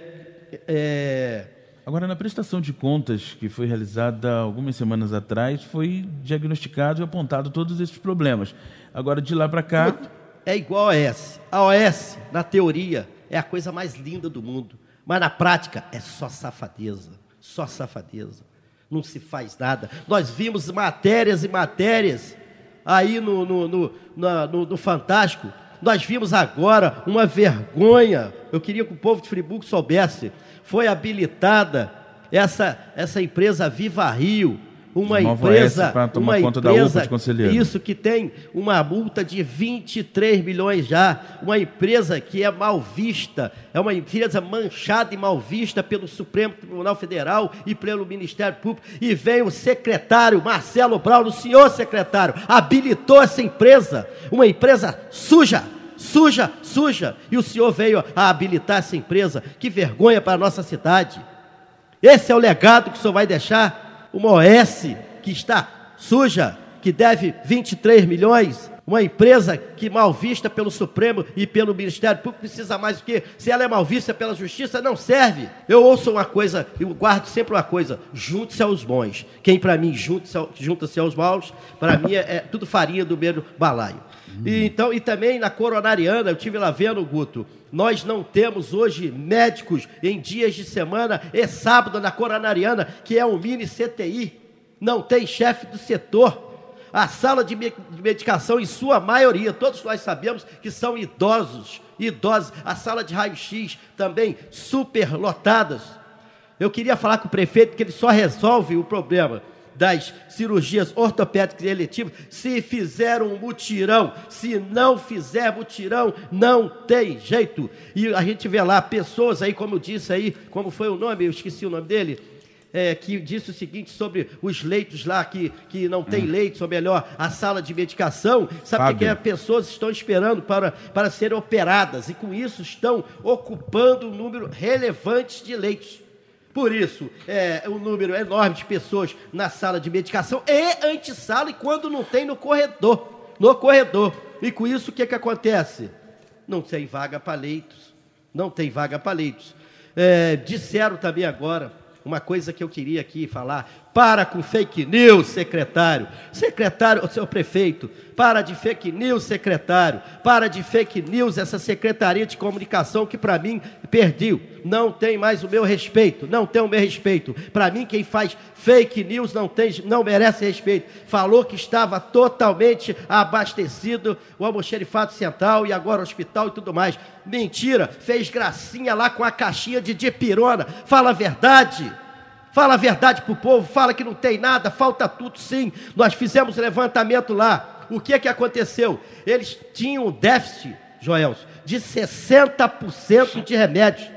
é... Agora, na prestação de contas que foi realizada algumas semanas atrás, foi diagnosticado e apontado todos esses problemas. Agora, de lá para cá... É igual a O S. A O S, na teoria, é a coisa mais linda do mundo. Mas, na prática, é só safadeza. Só safadeza. Não se faz nada. Nós vimos matérias e matérias aí no, no, no, no, no, no Fantástico. Nós vimos agora uma vergonha. Eu queria que o povo de Friburgo soubesse. Foi habilitada essa, essa empresa Viva Rio, uma Nova empresa, para tomar uma conta empresa, da U P A de Conselheiro. Isso, que tem uma multa de vinte e três milhões já, uma empresa que é mal vista, é uma empresa manchada e mal vista pelo Supremo Tribunal Federal e pelo Ministério Público, e vem o secretário Marcelo Braun, o senhor secretário, habilitou essa empresa, uma empresa suja, suja, suja, e o senhor veio a habilitar essa empresa. Que vergonha para a nossa cidade. Esse é o legado que o senhor vai deixar? Uma O S que está suja, que deve vinte e três milhões, uma empresa que mal vista pelo Supremo e pelo Ministério Público, precisa mais do que, se ela é mal vista pela Justiça, não serve. Eu ouço uma coisa, eu guardo sempre uma coisa, junte-se aos bons. Quem para mim junta-se aos maus, para mim é, é tudo farinha do mesmo balaio. Hum. E, então, e também na coronariana, eu estive lá vendo, Guto, nós não temos hoje médicos em dias de semana e sábado na coronariana, que é um mini C T I, não tem chefe do setor. A sala de medicação, em sua maioria, todos nós sabemos que são idosos, idosos. A sala de raio-x também superlotadas. Eu queria falar com o prefeito que ele só resolve o problema das cirurgias ortopédicas e eletivas se fizer um mutirão. Se não fizer mutirão, não tem jeito. E a gente vê lá pessoas aí, como eu disse aí, como foi o nome, eu esqueci o nome dele, É, que disse o seguinte sobre os leitos lá, que, que não tem hum. leitos, ou melhor, a sala de medicação. Sabe o que é? Pessoas estão esperando para, para serem operadas, e com isso estão ocupando um número relevante de leitos. Por isso, é um número enorme de pessoas na sala de medicação e antessala, e quando não tem, no corredor. No corredor. E com isso, o que, que acontece? Não tem vaga para leitos. Não tem vaga para leitos. É, disseram também agora, uma coisa que eu queria aqui falar, para com fake news, secretário, secretário, seu prefeito, para de fake news, secretário, para de fake news, essa secretaria de comunicação que para mim perdeu, não tem mais o meu respeito, não tem o meu respeito, para mim quem faz fake news não, tem, não merece respeito, falou que estava totalmente abastecido o almoxerifato central e agora o hospital e tudo mais, mentira, fez gracinha lá com a caixinha de dipirona, fala a verdade. Fala a verdade para o povo, fala que não tem nada, falta tudo sim. Nós fizemos levantamento lá. O que é que aconteceu? Eles tinham um déficit, Joelson, de sessenta por cento de remédios.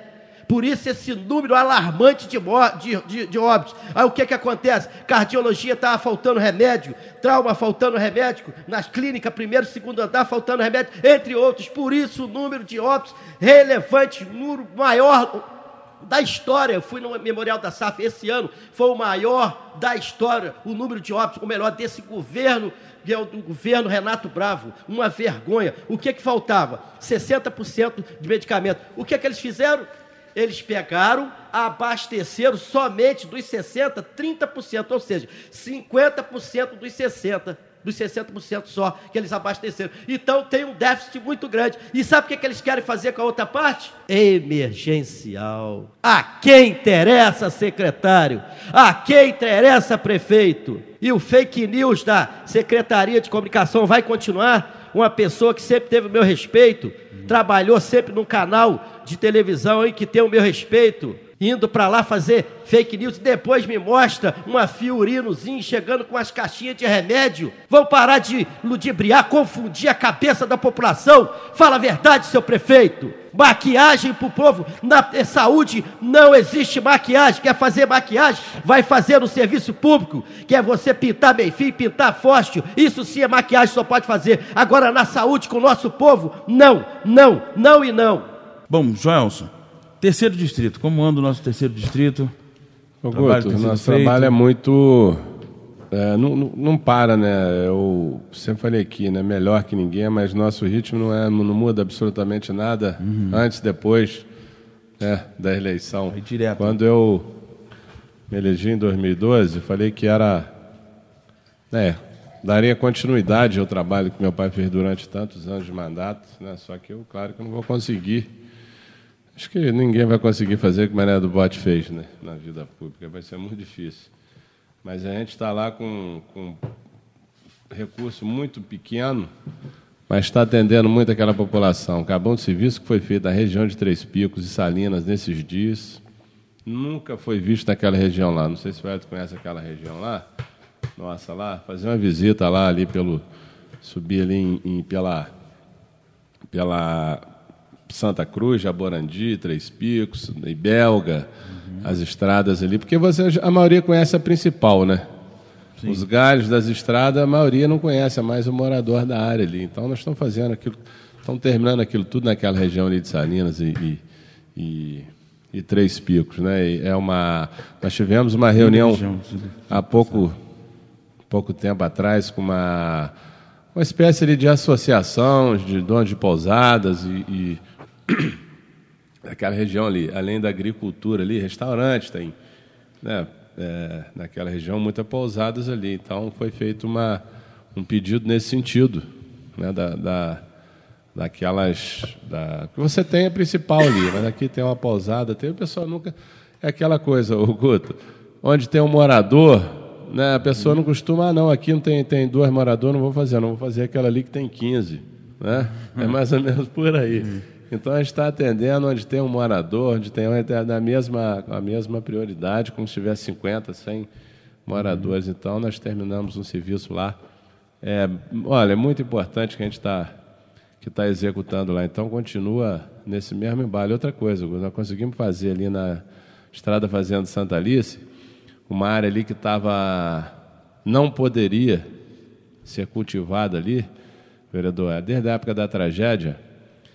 Por isso esse número alarmante de, de, de, de óbitos. Aí o que que acontece? Cardiologia estava faltando remédio, trauma faltando remédio, nas clínicas, primeiro e segundo andar faltando remédio, entre outros. Por isso o número de óbitos relevante, número maior da história. Eu fui no Memorial da S A F esse ano, foi o maior da história, o número de óbitos, o melhor desse governo, que é o do governo Renato Bravo. Uma vergonha. O que que faltava? sessenta por cento de medicamento. O que que eles fizeram? Eles pegaram, abasteceram somente dos sessenta, trinta por cento, ou seja, cinquenta por cento dos sessenta, dos sessenta por cento só que eles abasteceram. Então tem um déficit muito grande. E sabe o que que eles querem fazer com a outra parte? Emergencial. A quem interessa, secretário? A quem interessa, prefeito? E o fake news da Secretaria de Comunicação vai continuar? Uma pessoa que sempre teve o meu respeito, trabalhou sempre num canal de televisão aí que tem o meu respeito, indo para lá fazer fake news, e depois me mostra uma fiorinozinha chegando com as caixinhas de remédio. Vão parar de ludibriar, confundir a cabeça da população? Fala a verdade, seu prefeito. Maquiagem para o povo. Na saúde não existe maquiagem. Quer fazer maquiagem? Vai fazer no serviço público. Quer você pintar bem fio, pintar fósforo? Isso sim é maquiagem, só pode fazer. Agora na saúde com o nosso povo, não, não, não e não. Bom, Joelson, terceiro distrito, como anda o nosso terceiro distrito? Ô, Guto, o nosso feito. trabalho é muito... É, não, não, não para, né? Eu sempre falei aqui, né? Melhor que ninguém, mas nosso ritmo não, é, não muda absolutamente nada uhum. antes, depois, né, da eleição. Vai direto. Quando eu me elegi em dois mil e doze, falei que era... É, daria continuidade ao trabalho que meu pai fez durante tantos anos de mandato, né? Só que eu, claro que eu não vou conseguir. Acho que ninguém vai conseguir fazer o que o Mané do Bote fez, né, na vida pública. Vai ser muito difícil. Mas a gente está lá com, com recurso muito pequeno, mas está atendendo muito aquela população. Acabou de serviço que foi feito na região de Três Picos e Salinas nesses dias. Nunca foi visto naquela região lá. Não sei se o Edson conhece aquela região lá. Nossa, lá, fazer uma visita lá, ali pelo... Subir ali em, em, pela... pela Santa Cruz, Jaborandi, Três Picos, Ibelga, uhum. as estradas ali, porque você, a maioria conhece a principal, né? Sim. Os galhos das estradas, a maioria não conhece, é mais o morador da área ali. Então, nós estamos fazendo aquilo, estamos terminando aquilo tudo naquela região ali de Salinas e, e, e, e Três Picos, né? E é uma, nós tivemos uma reunião há pouco, pouco tempo atrás com uma, uma espécie ali de associação de donos de pousadas e, e naquela região ali, além da agricultura ali, restaurantes, tem, né, é, naquela região, muitas pousadas ali. Então, foi feito uma, um pedido nesse sentido, né, da, da, daquelas... Da, que você tem a principal ali, mas aqui tem uma pousada, tem o pessoal nunca... É aquela coisa, o Guto, onde tem um morador, né, a pessoa não costuma, ah, não, aqui não tem, tem dois moradores, não vou fazer, não vou fazer aquela ali que tem quinze, né? É mais ou menos por aí. Então, a gente está atendendo onde tem um morador, onde tem a mesma, a mesma prioridade, como se tivesse cinquenta, cem moradores. Então, nós terminamos um serviço lá. É, olha, é muito importante que a gente está que tá executando lá. Então, continua nesse mesmo embalo. Outra coisa, nós conseguimos fazer ali na Estrada Fazenda Santa Alice, uma área ali que estava... não poderia ser cultivada ali, vereador, desde a época da tragédia,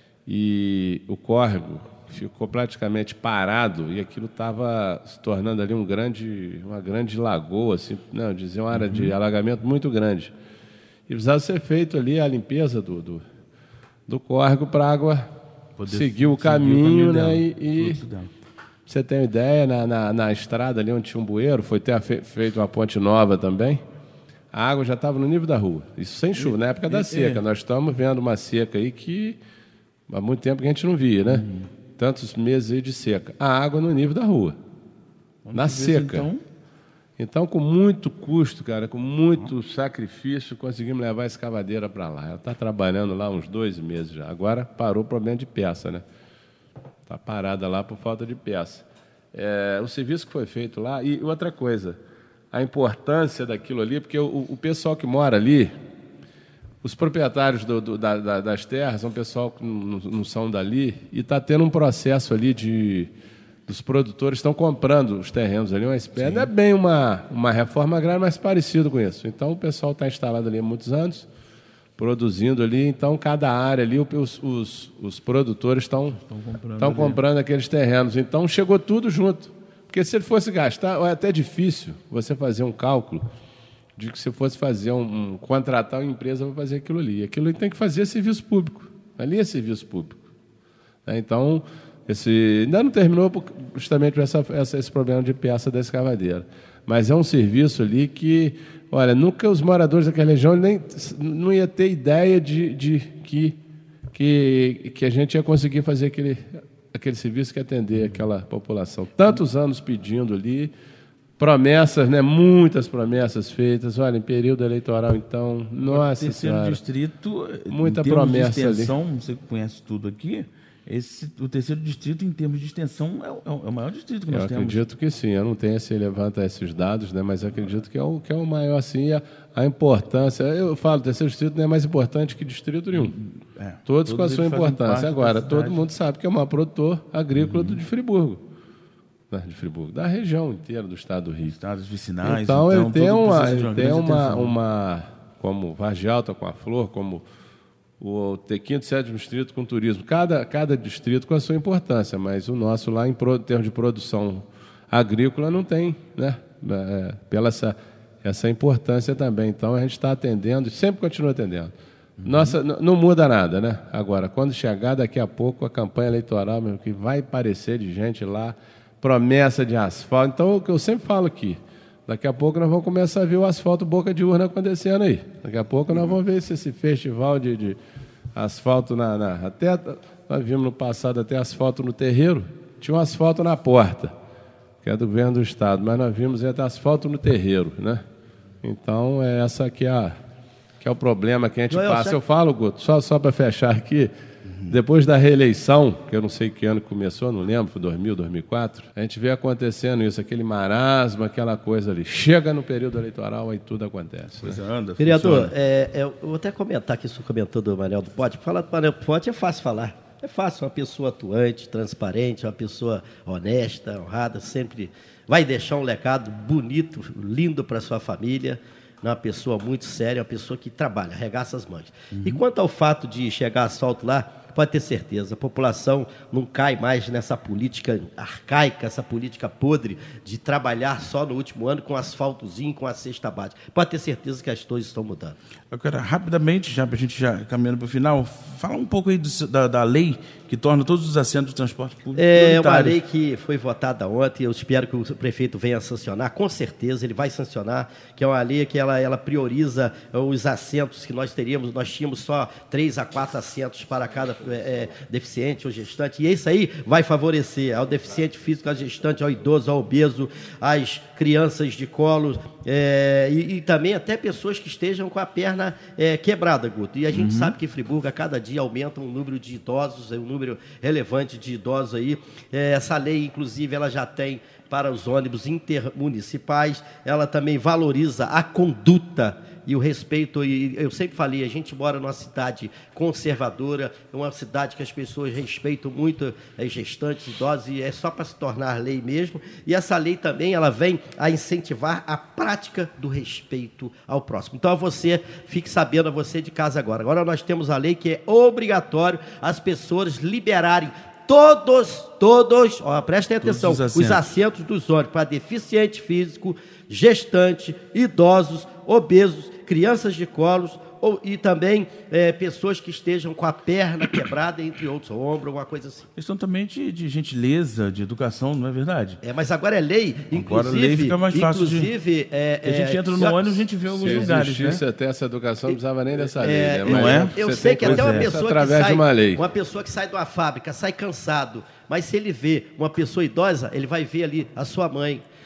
e o córrego ficou praticamente parado e aquilo estava se tornando ali um grande, uma grande lagoa, assim, não, dizia uma área uhum. de alagamento muito grande. E precisava ser feito ali a limpeza do, do, do córrego para a água Poder seguir o caminho, o caminho né? E, e você tem uma ideia, na, na, na estrada ali onde tinha um bueiro, foi ter fe, feito uma ponte nova também, a água já estava no nível da rua. Isso sem chuva, na época da seca. É. Nós estamos vendo uma seca aí que há muito tempo que a gente não via, né? Uhum. Tantos meses aí de seca. A água no nível da rua. Vamos na seca. Então... então, com muito custo, cara, com muito uhum. sacrifício, conseguimos levar a escavadeira para lá. Ela está trabalhando lá uns dois meses já. Agora parou o problema de peça, né? Está parada lá por falta de peça. É, o serviço que foi feito lá... E outra coisa, a importância daquilo ali, porque o, o pessoal que mora ali... Os proprietários do, do, da, da, das terras são pessoal que não, não são dali e está tendo um processo ali de, os produtores estão comprando os terrenos ali, uma espécie, não é bem uma, uma reforma agrária, mas parecido com isso. Então, o pessoal está instalado ali há muitos anos, produzindo ali, então, cada área ali, os, os, os produtores estão comprando, comprando aqueles terrenos. Então, chegou tudo junto. Porque se ele fosse gastar, é até difícil você fazer um cálculo de que se fosse fazer um, um contratar uma empresa para fazer aquilo ali. Aquilo ali tem que fazer serviço público. Ali é serviço público. Então, esse, ainda não terminou justamente por essa, essa, esse problema de peça da escavadeira. Mas é um serviço ali que, olha, nunca os moradores daquela região nem, não ia ter ideia de, de que, que, que a gente ia conseguir fazer aquele, aquele serviço que atender aquela população. Tantos anos pedindo ali, promessas, né? Muitas promessas feitas. Olha, em período eleitoral, então, nossa terceiro senhora, distrito, muita promessa de extensão, ali. Você conhece tudo aqui. Esse, o terceiro distrito, em termos de extensão, é o, é o maior distrito que nós eu temos. Eu acredito que sim. Eu não tenho esse levanta esses dados, né? Mas eu acredito que é o, que é o maior, assim, a, a importância. Eu falo, o terceiro distrito não é mais importante que distrito nenhum. É, todos, todos com a sua importância. Agora, todo mundo sabe que é o maior produtor agrícola uhum. de Friburgo. De Friburgo, da região inteira do estado do Rio. Estados vicinais. Então, então ele tem, uma, ele tem uma, uma, como Vargem Alta com a Flor, como o quinto e sétimo distrito com turismo. Cada, cada distrito com a sua importância, mas o nosso lá, em termos de produção agrícola, não tem, né? É, pela essa, essa importância também. Então, a gente está atendendo e sempre continua atendendo. Uhum. Nossa, n- não muda nada, né? Agora, quando chegar daqui a pouco a campanha eleitoral, mesmo, que vai aparecer de gente lá, promessa de asfalto. Então, o que eu sempre falo aqui, daqui a pouco nós vamos começar a ver o asfalto boca de urna acontecendo aí. Daqui a pouco nós vamos ver esse, esse festival de, de asfalto na, na... Até, nós vimos no passado até asfalto no terreiro. Tinha um asfalto na porta, que é do governo do estado, mas nós vimos até asfalto no terreiro, né? Então, é essa que é, a, que é o problema que a gente Joel, passa. Eu falo, Guto, só, só para fechar aqui, depois da reeleição, que eu não sei que ano começou, não lembro, foi dois mil, dois mil e quatro, a gente vê acontecendo isso, aquele marasmo, aquela coisa ali. Chega no período eleitoral, aí tudo acontece. Coisa né? anda, Vereador, é, é, eu vou até comentar aqui, isso comentou do Manuel do Pote. Falar do Manuel do Pote é fácil falar. É fácil, uma pessoa atuante, transparente, uma pessoa honesta, honrada, sempre vai deixar um legado bonito, lindo para sua família. Uma pessoa muito séria, uma pessoa que trabalha, arregaça as mangas. Uhum. E quanto ao fato de chegar asfalto lá, pode ter certeza, a população não cai mais nessa política arcaica, essa política podre de trabalhar só no último ano com asfaltozinho, com a cesta básica. Pode ter certeza que as coisas estão mudando. Eu quero rapidamente, já para a gente já caminhando para o final, falar um pouco aí do, da, da lei que torna todos os assentos de transporte público É uma lei que foi votada ontem, eu espero que o prefeito venha sancionar, com certeza ele vai sancionar, que é uma lei que ela, ela prioriza os assentos que nós teríamos, nós tínhamos só três a quatro assentos para cada é, é, deficiente ou gestante, e isso aí vai favorecer ao deficiente físico, ao gestante, ao idoso, ao obeso, às crianças de colo, é, e, e também até pessoas que estejam com a perna é, quebrada, Guto. E a gente uhum. sabe que Friburgo, a cada dia, aumenta o número de idosos, um número relevante de idosos aí. É, essa lei, inclusive, ela já tem para os ônibus intermunicipais, ela também valoriza a conduta e o respeito, e eu sempre falei, a gente mora numa cidade conservadora, uma cidade que as pessoas respeitam muito as gestantes, idosos, e é só para se tornar lei mesmo, e essa lei também, ela vem a incentivar a prática do respeito ao próximo. Então, você, fique sabendo, a você de casa agora, agora nós temos a lei que é obrigatório as pessoas liberarem todos, todos, ó, prestem atenção, os assentos. os assentos dos ônibus para deficiente físico, gestante, idosos, obesos, crianças de colos, ou, e também é, pessoas que estejam com a perna quebrada, entre outros, o ombro, alguma coisa assim. Questão também de, de gentileza, de educação, não é verdade? É, mas agora é lei, inclusive... Agora a lei fica mais fácil inclusive, de... É, a gente entra no é, ônibus, a gente vê alguns lugares, né? Se até essa educação, não precisava nem dessa lei, é, né? Não é? Eu, eu sei que até uma pessoa que através sai, de uma lei. uma pessoa que sai de uma fábrica, sai cansado, mas se ele vê uma pessoa idosa, ele vai ver ali a sua mãe,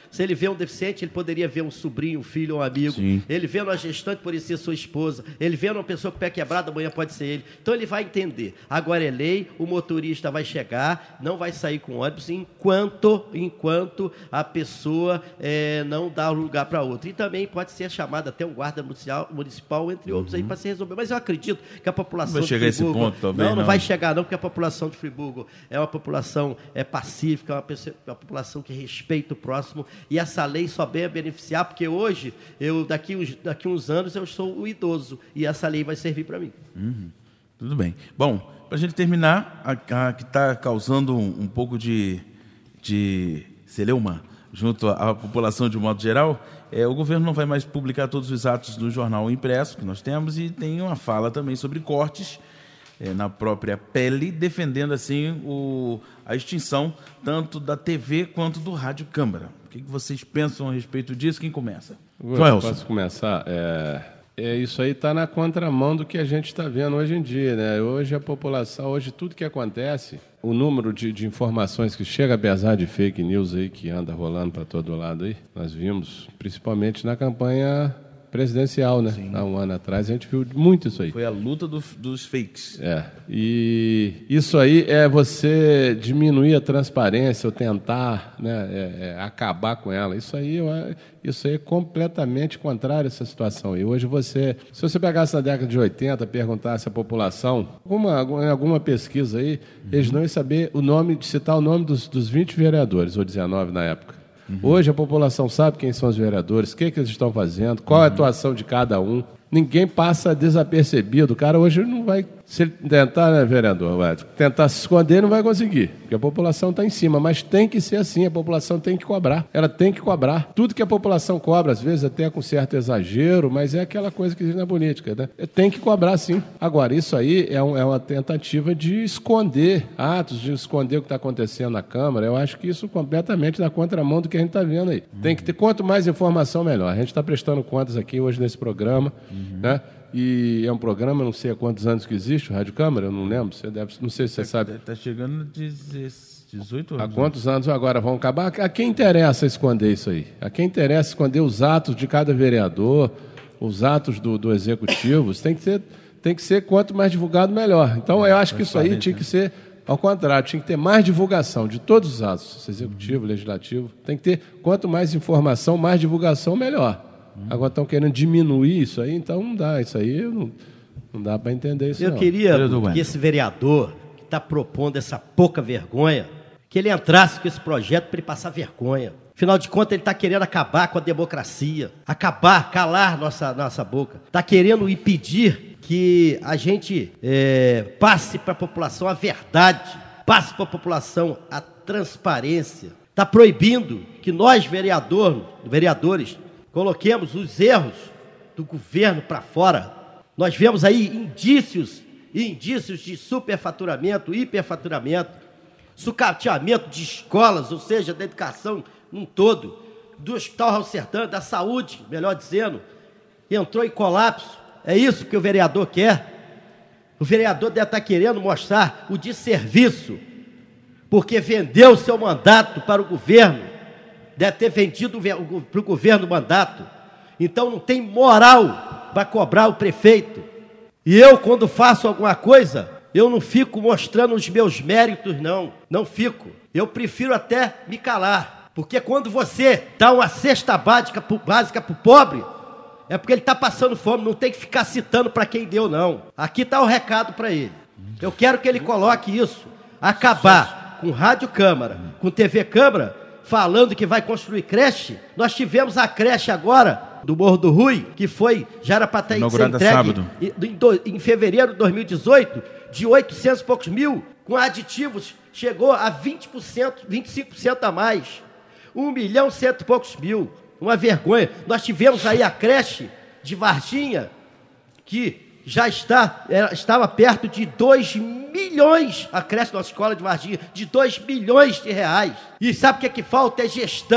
Se ele vê um deficiente, ele poderia ver um sobrinho, um filho, um amigo. Sim. Ele vendo uma gestante, pode ser sua esposa. Ele vendo uma pessoa com o pé quebrado, amanhã pode ser ele. Então ele vai entender. Agora é lei, o motorista vai chegar, não vai sair com ônibus enquanto, enquanto a pessoa é, não dá lugar para outra. E também pode ser chamado até um guarda municipal, municipal entre outros, uhum. aí para se resolver. Mas eu acredito que a população de Friburgo... Não vai chegar a esse ponto, talvez, não, não. Não vai chegar, não, porque a população de Friburgo é uma população é, pacífica, é uma, pessoa, uma população que respeita o próximo, e essa lei só vem a beneficiar, porque hoje, eu, daqui, uns, daqui uns anos, eu sou o idoso, e essa lei vai servir para mim. Uhum. Tudo bem. Bom, para a gente terminar, a, a que está causando um, um pouco de, de celeuma junto à, à população de um modo geral, é, o governo não vai mais publicar todos os atos do jornal impresso que nós temos, e tem uma fala também sobre cortes é, na própria pele, defendendo assim o, a extinção tanto da T V quanto do Rádio Câmara. O que, que vocês pensam a respeito disso? Quem começa? Eu posso começar? É... É, isso aí está na contramão do que a gente está vendo hoje em dia, né? Hoje a população, hoje tudo que acontece, o número de, de informações que chega, apesar de fake news aí que anda rolando para todo lado aí, nós vimos, principalmente na campanha presidencial, né? Sim. Há um ano atrás a gente viu muito isso aí. Foi a luta do, dos fakes. É, e isso aí é você diminuir a transparência ou tentar, né, é, é, acabar com ela. Isso aí, isso aí é completamente contrário a essa situação. E hoje você, se você pegasse na década de oitenta, perguntasse à população, alguma, em alguma pesquisa aí, uhum. eles não iam saber o nome, citar o nome dos, dos vinte vereadores, ou dezenove na época. Uhum. Hoje a população sabe quem são os vereadores, o que, que eles estão fazendo, qual é a atuação de cada um. Ninguém passa desapercebido. O cara hoje não vai, se ele tentar, né, vereador, vai tentar se esconder, não vai conseguir, porque a população está em cima. Mas tem que ser assim, a população tem que cobrar. Ela tem que cobrar. Tudo que a população cobra, às vezes até com certo exagero, mas é aquela coisa que existe na política, né? Tem que cobrar, sim. Agora, isso aí é, um, é uma tentativa de esconder atos, de esconder o que está acontecendo na Câmara. Eu acho que isso completamente na contramão do que a gente está vendo aí. Tem que ter, quanto mais informação, melhor. A gente está prestando contas aqui hoje nesse programa, uhum. né? E é um programa, não sei há quantos anos que existe, o Rádio Câmara, eu não lembro, você deve, não sei se você sabe. Está chegando a dezoito anos. Há quantos anos agora vão acabar? A quem interessa esconder isso aí? A quem interessa esconder os atos de cada vereador, os atos do, do executivo? Tem que ser, tem que ser quanto mais divulgado, melhor. Então, eu acho que isso aí tinha que ser ao contrário, tinha que ter mais divulgação de todos os atos, executivo, legislativo. Tem que ter quanto mais informação, mais divulgação, melhor. Agora estão querendo diminuir isso aí, então não dá. Isso aí não, não dá para entender isso. Eu não. queria que esse vereador que está propondo essa pouca vergonha, que ele entrasse com esse projeto para ele passar vergonha. Afinal de contas, ele está querendo acabar com a democracia, acabar, calar nossa, nossa boca. Está querendo impedir que a gente é, passe para a população a verdade, passe para a população a transparência. Está proibindo que nós, vereador, vereadores, coloquemos os erros do governo para fora. Nós vemos aí indícios, indícios de superfaturamento, hiperfaturamento, sucateamento de escolas, ou seja, da educação num todo, do Hospital Raul Sertã, da saúde, melhor dizendo, entrou em colapso. É isso que o vereador quer. O vereador deve estar querendo mostrar o desserviço, porque vendeu o seu mandato para o governo, deve ter vendido para o governo o mandato. Então não tem moral para cobrar o prefeito. E eu, quando faço alguma coisa, eu não fico mostrando os meus méritos, não. Não fico. Eu prefiro até me calar. Porque quando você dá uma cesta básica para o pobre, é porque ele está passando fome. Não tem que ficar citando para quem deu, não. Aqui está o recado para ele. Eu quero que ele coloque isso. Acabar com Rádio Câmara, com T V Câmara, falando que vai construir creche. Nós tivemos a creche agora, do Morro do Rui, que foi, já era para ter sido entregue sábado. Em, em, em fevereiro de dois mil e dezoito, de oitocentos e poucos mil, com aditivos, chegou a vinte por cento, vinte e cinco por cento a mais. Um milhão e cento e poucos mil. Uma vergonha. Nós tivemos aí a creche de Varginha, que já está, era, estava perto de dois milhões, a creche da nossa escola de Varginha, de dois milhões de reais. E sabe o que é que falta? É gestão.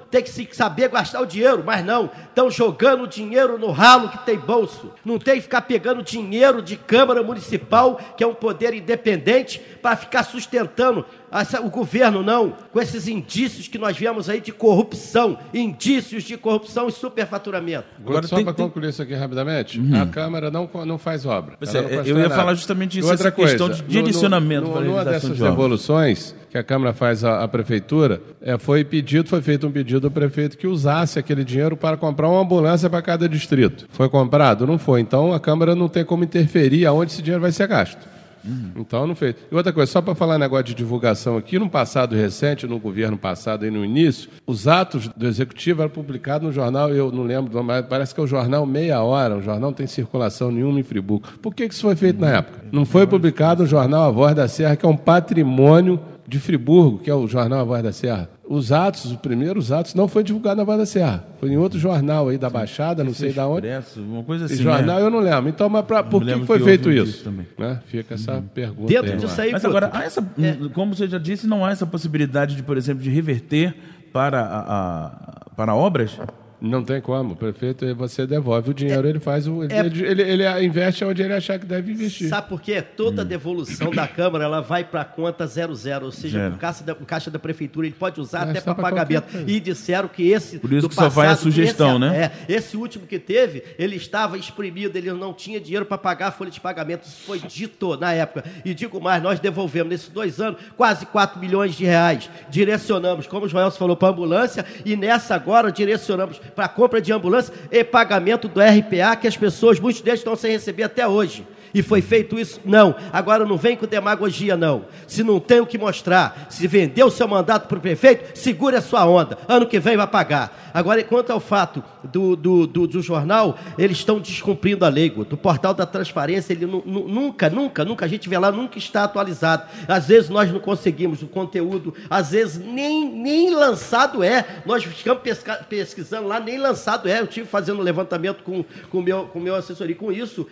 tem que se saber gastar o dinheiro, mas não, estão jogando dinheiro no ralo que tem bolso. Não tem que ficar pegando dinheiro de Câmara Municipal, que é um poder independente, para ficar sustentando essa, o governo, não, com esses indícios que nós vemos aí de corrupção, indícios de corrupção e superfaturamento. Agora, só para concluir isso aqui rapidamente, uhum. a Câmara não, não faz obra. É, não eu ia nada. falar justamente isso, essa coisa, questão de direcionamento. No, no, numa dessas de devoluções que a Câmara faz à, à Prefeitura, é, foi pedido, foi feito um pedido ao prefeito que usasse aquele dinheiro para comprar uma ambulância para cada distrito. Foi comprado? Não foi. Então a Câmara não tem como interferir aonde esse dinheiro vai ser gasto. Uhum. Então não fez. E outra coisa, só para falar negócio de divulgação aqui, no passado recente, no governo passado e no início, os atos do Executivo eram publicados no jornal, eu não lembro, mas parece que é o jornal Meia Hora, o jornal não tem circulação nenhuma em Friburgo. Por que isso foi feito na época? Não foi publicado no jornal A Voz da Serra, que é um patrimônio de Friburgo, que é o jornal A Voz da Serra. Os atos, os primeiros atos, não foi divulgado na Voz da Serra. Foi em outro jornal aí da Baixada, não sei de onde. Uma coisa assim, e jornal né? eu não lembro. Então, mas pra, por que, que foi que feito isso? isso né? Fica essa uhum. pergunta. Dentro aí, disso aí, mas agora, há essa, é. como você já disse, não há essa possibilidade de, por exemplo, de reverter para, a, a, para obras? Não tem como. O prefeito, você devolve o dinheiro, é, ele faz o. É, ele, ele, ele investe onde ele achar que deve investir. Sabe por quê? Toda hum. devolução da Câmara ela vai para a conta zero zero, ou seja, o caixa, da, o caixa da Prefeitura ele pode usar é, até para pagamento. E disseram que esse. Por isso do que passado, só vai a sugestão, esse, né? É, esse último que teve, ele estava exprimido, ele não tinha dinheiro para pagar a folha de pagamento. Isso foi dito na época. E digo mais, nós devolvemos nesses dois anos quase quatro milhões de reais. Direcionamos, como o Joelson falou, para a ambulância, e nessa agora direcionamos para a compra de ambulância e pagamento do R P A, que as pessoas, muitos deles estão sem receber até hoje. E foi feito isso? Não. Agora não vem com demagogia, não. Se não tem o que mostrar, se vendeu o seu mandato para o prefeito, segure a sua onda. Ano que vem vai pagar. Agora, quanto ao fato do, do, do, do jornal, eles estão descumprindo a lei. Do portal da transparência, ele nu, nu, nunca, nunca, nunca, a gente vê lá, nunca está atualizado. Às vezes nós não conseguimos o conteúdo, às vezes nem, nem lançado é. Nós ficamos pesca, pesquisando lá, nem lançado é. Eu estive fazendo um levantamento com o com meu, com meu assessor e com isso,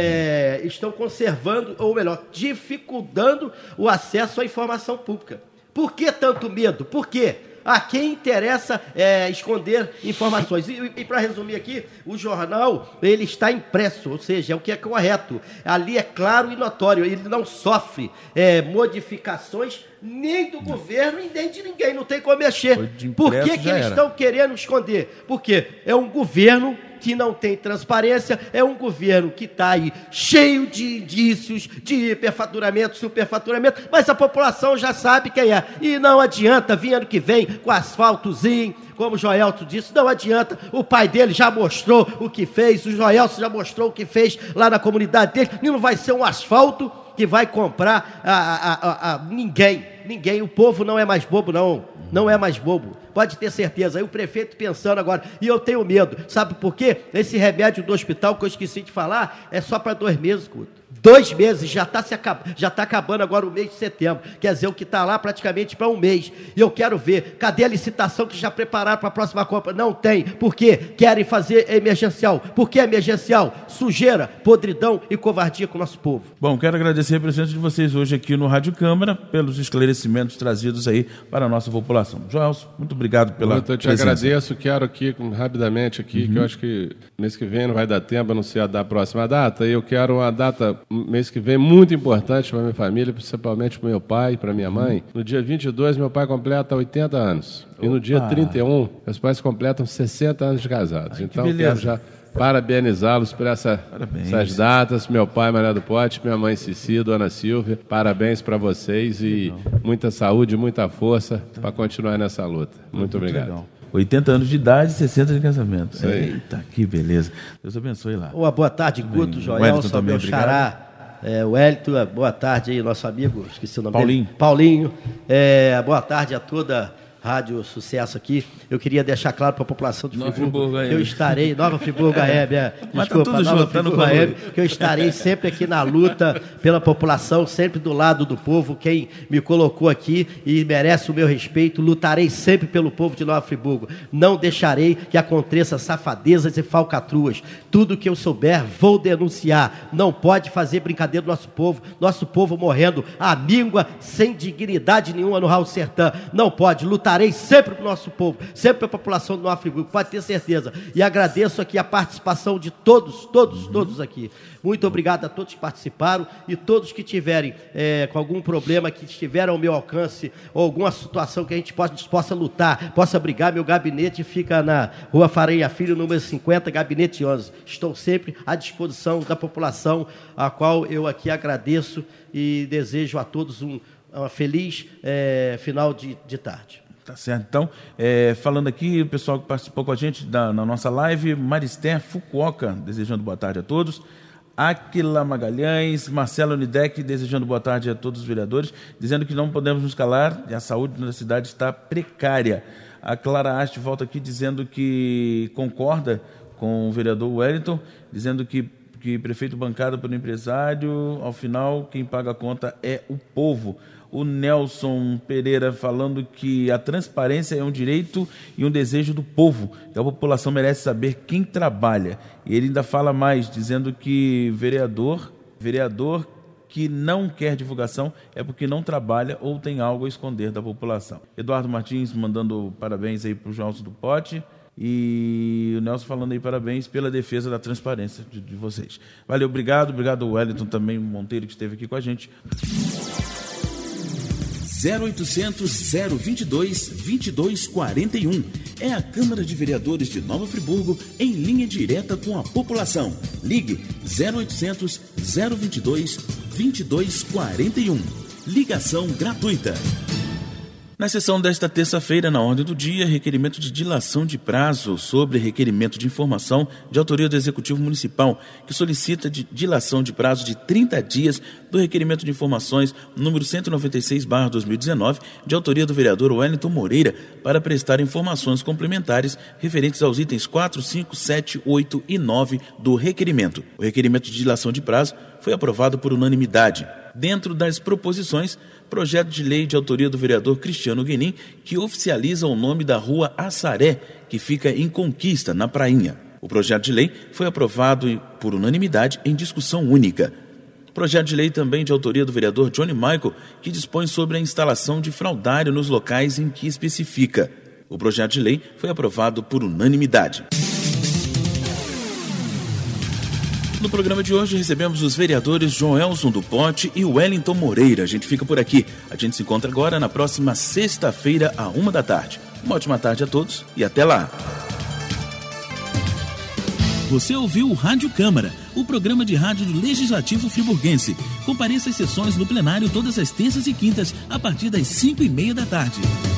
é, estão conservando, ou melhor, dificultando o acesso à informação pública. Por que tanto medo? Por quê? A quem interessa é, esconder informações. E, e para resumir aqui, o jornal ele está impresso, ou seja, é o que é correto. Ali é claro e notório, ele não sofre é, modificações nem do governo e nem de ninguém, não tem como mexer. Por que, que eles era. estão querendo esconder? Porque é um governo que não tem transparência, é um governo que está aí cheio de indícios de hiperfaturamento, superfaturamento, mas a população já sabe quem é. E não adianta vir ano que vem com asfaltozinho, como o Joelson disse, não adianta, o pai dele já mostrou o que fez, o Joelson já mostrou o que fez lá na comunidade dele, e não vai ser um asfalto que vai comprar a, a, a, a ninguém, ninguém, o povo não é mais bobo não, não é mais bobo, pode ter certeza. Aí o prefeito pensando agora, e eu tenho medo, sabe por quê? Esse remédio do hospital que eu esqueci de falar, é só para dois meses, Couto. Dois meses, já está já tá acabando agora o mês de setembro, quer dizer, o que está lá praticamente para um mês, e eu quero ver, cadê a licitação que já prepararam para a próxima compra? Não tem, por quê? Querem fazer emergencial. Por que emergencial? Sujeira, podridão e covardia com o nosso povo. Bom, quero agradecer a presença de vocês hoje aqui no Rádio Câmara, pelos esclarecimentos trazidos aí para a nossa população. Joelson, muito obrigado pela eu te presença. agradeço, quero aqui, rapidamente aqui, uhum. que eu acho que mês que vem não vai dar tempo, a não ser a da próxima data, e eu quero uma data mês que vem muito importante para minha família, principalmente para meu pai e para minha mãe. No dia vinte e dois, meu pai completa oitenta anos. Opa. E no dia trinta e um, meus pais completam sessenta anos de casados. Ai, então, que quero já parabenizá-los por essa, essas datas. Meu pai, Maria do Pote, minha mãe, Cici, Dona Silvia. Parabéns para vocês e legal. muita saúde, muita força tá. para continuar nessa luta. Muito, muito obrigado. Legal. oitenta anos de idade, sessenta de casamento. Eita, que beleza. Deus abençoe lá. Uma boa tarde, Guto, Joelson, meu xará. É, o Hélito, boa tarde aí, nosso amigo, esqueci o nome Paulinho. dele. Paulinho. É, boa tarde a toda Rádio Sucesso aqui. Eu queria deixar claro para a população de Friburgo que eu estarei, Nova Friburgo A E B, é, desculpa, tá Nova Friburgo A E B, que eu estarei sempre aqui na luta pela população, sempre do lado do povo, quem me colocou aqui e merece o meu respeito, lutarei sempre pelo povo de Nova Friburgo. Não deixarei que aconteça safadezas e falcatruas. Tudo que eu souber, vou denunciar. Não pode fazer brincadeira do nosso povo, nosso povo morrendo à míngua, sem dignidade nenhuma no Raul Sertã. Não pode, lutar lutarei sempre para o nosso povo, sempre para a população do Nova Friburgo, pode ter certeza. E agradeço aqui a participação de todos, todos, uhum. todos aqui. Muito obrigado a todos que participaram e todos que tiverem é, com algum problema, que estiveram ao meu alcance, ou alguma situação que a gente possa, possa lutar, possa brigar. Meu gabinete fica na Rua Farinha Filho, número cinquenta, gabinete onze. Estou sempre à disposição da população, a qual eu aqui agradeço e desejo a todos um, um feliz é, final de, de tarde. Tá certo. Então, é, falando aqui, o pessoal que participou com a gente da, na nossa live, Maristé Fukuoka, desejando boa tarde a todos. Aquila Magalhães, Marcelo Unidec, desejando boa tarde a todos os vereadores, dizendo que não podemos nos calar e a saúde da cidade está precária. A Clara Asti volta aqui dizendo que concorda com o vereador Wellington, dizendo que, que prefeito bancado pelo empresário, ao final quem paga a conta é o povo. O Nelson Pereira falando que a transparência é um direito e um desejo do povo, que a população merece saber quem trabalha. E ele ainda fala mais, dizendo que vereador, vereador que não quer divulgação é porque não trabalha ou tem algo a esconder da população. Eduardo Martins mandando parabéns aí para o João do Pote. E o Nelson falando aí parabéns pela defesa da transparência de, de vocês. Valeu, obrigado. Obrigado ao Wellington também, Monteiro, que esteve aqui com a gente. zero oitocentos, zero vinte e dois, vinte e dois quarenta e um. É a Câmara de Vereadores de Nova Friburgo em linha direta com a população. Ligue zero oitocentos, zero vinte e dois, vinte e dois quarenta e um. Ligação gratuita. Na sessão desta terça-feira, na ordem do dia, requerimento de dilação de prazo sobre requerimento de informação de autoria do Executivo Municipal, que solicita de dilação de prazo de trinta dias do requerimento de informações número cento e noventa e seis barra dois mil e dezenove, de autoria do vereador Wellington Moreira, para prestar informações complementares referentes aos itens quatro, cinco, sete, oito e nove do requerimento. O requerimento de dilação de prazo foi aprovado por unanimidade. Dentro das proposições, projeto de lei de autoria do vereador Cristiano Guenin, que oficializa o nome da rua Assaré, que fica em Conquista, na Prainha. O projeto de lei foi aprovado por unanimidade em discussão única. Projeto de lei também de autoria do vereador Johnny Michael, que dispõe sobre a instalação de fraudário nos locais em que especifica. O projeto de lei foi aprovado por unanimidade. No programa de hoje recebemos os vereadores Joelson do Pote e Wellington Moreira. A gente fica por aqui. A gente se encontra agora na próxima sexta-feira, à uma da tarde. Uma ótima tarde a todos e até lá. Você ouviu o Rádio Câmara, o programa de rádio do Legislativo Friburguense. Compareça às sessões no plenário todas as terças e quintas, a partir das cinco e meia da tarde.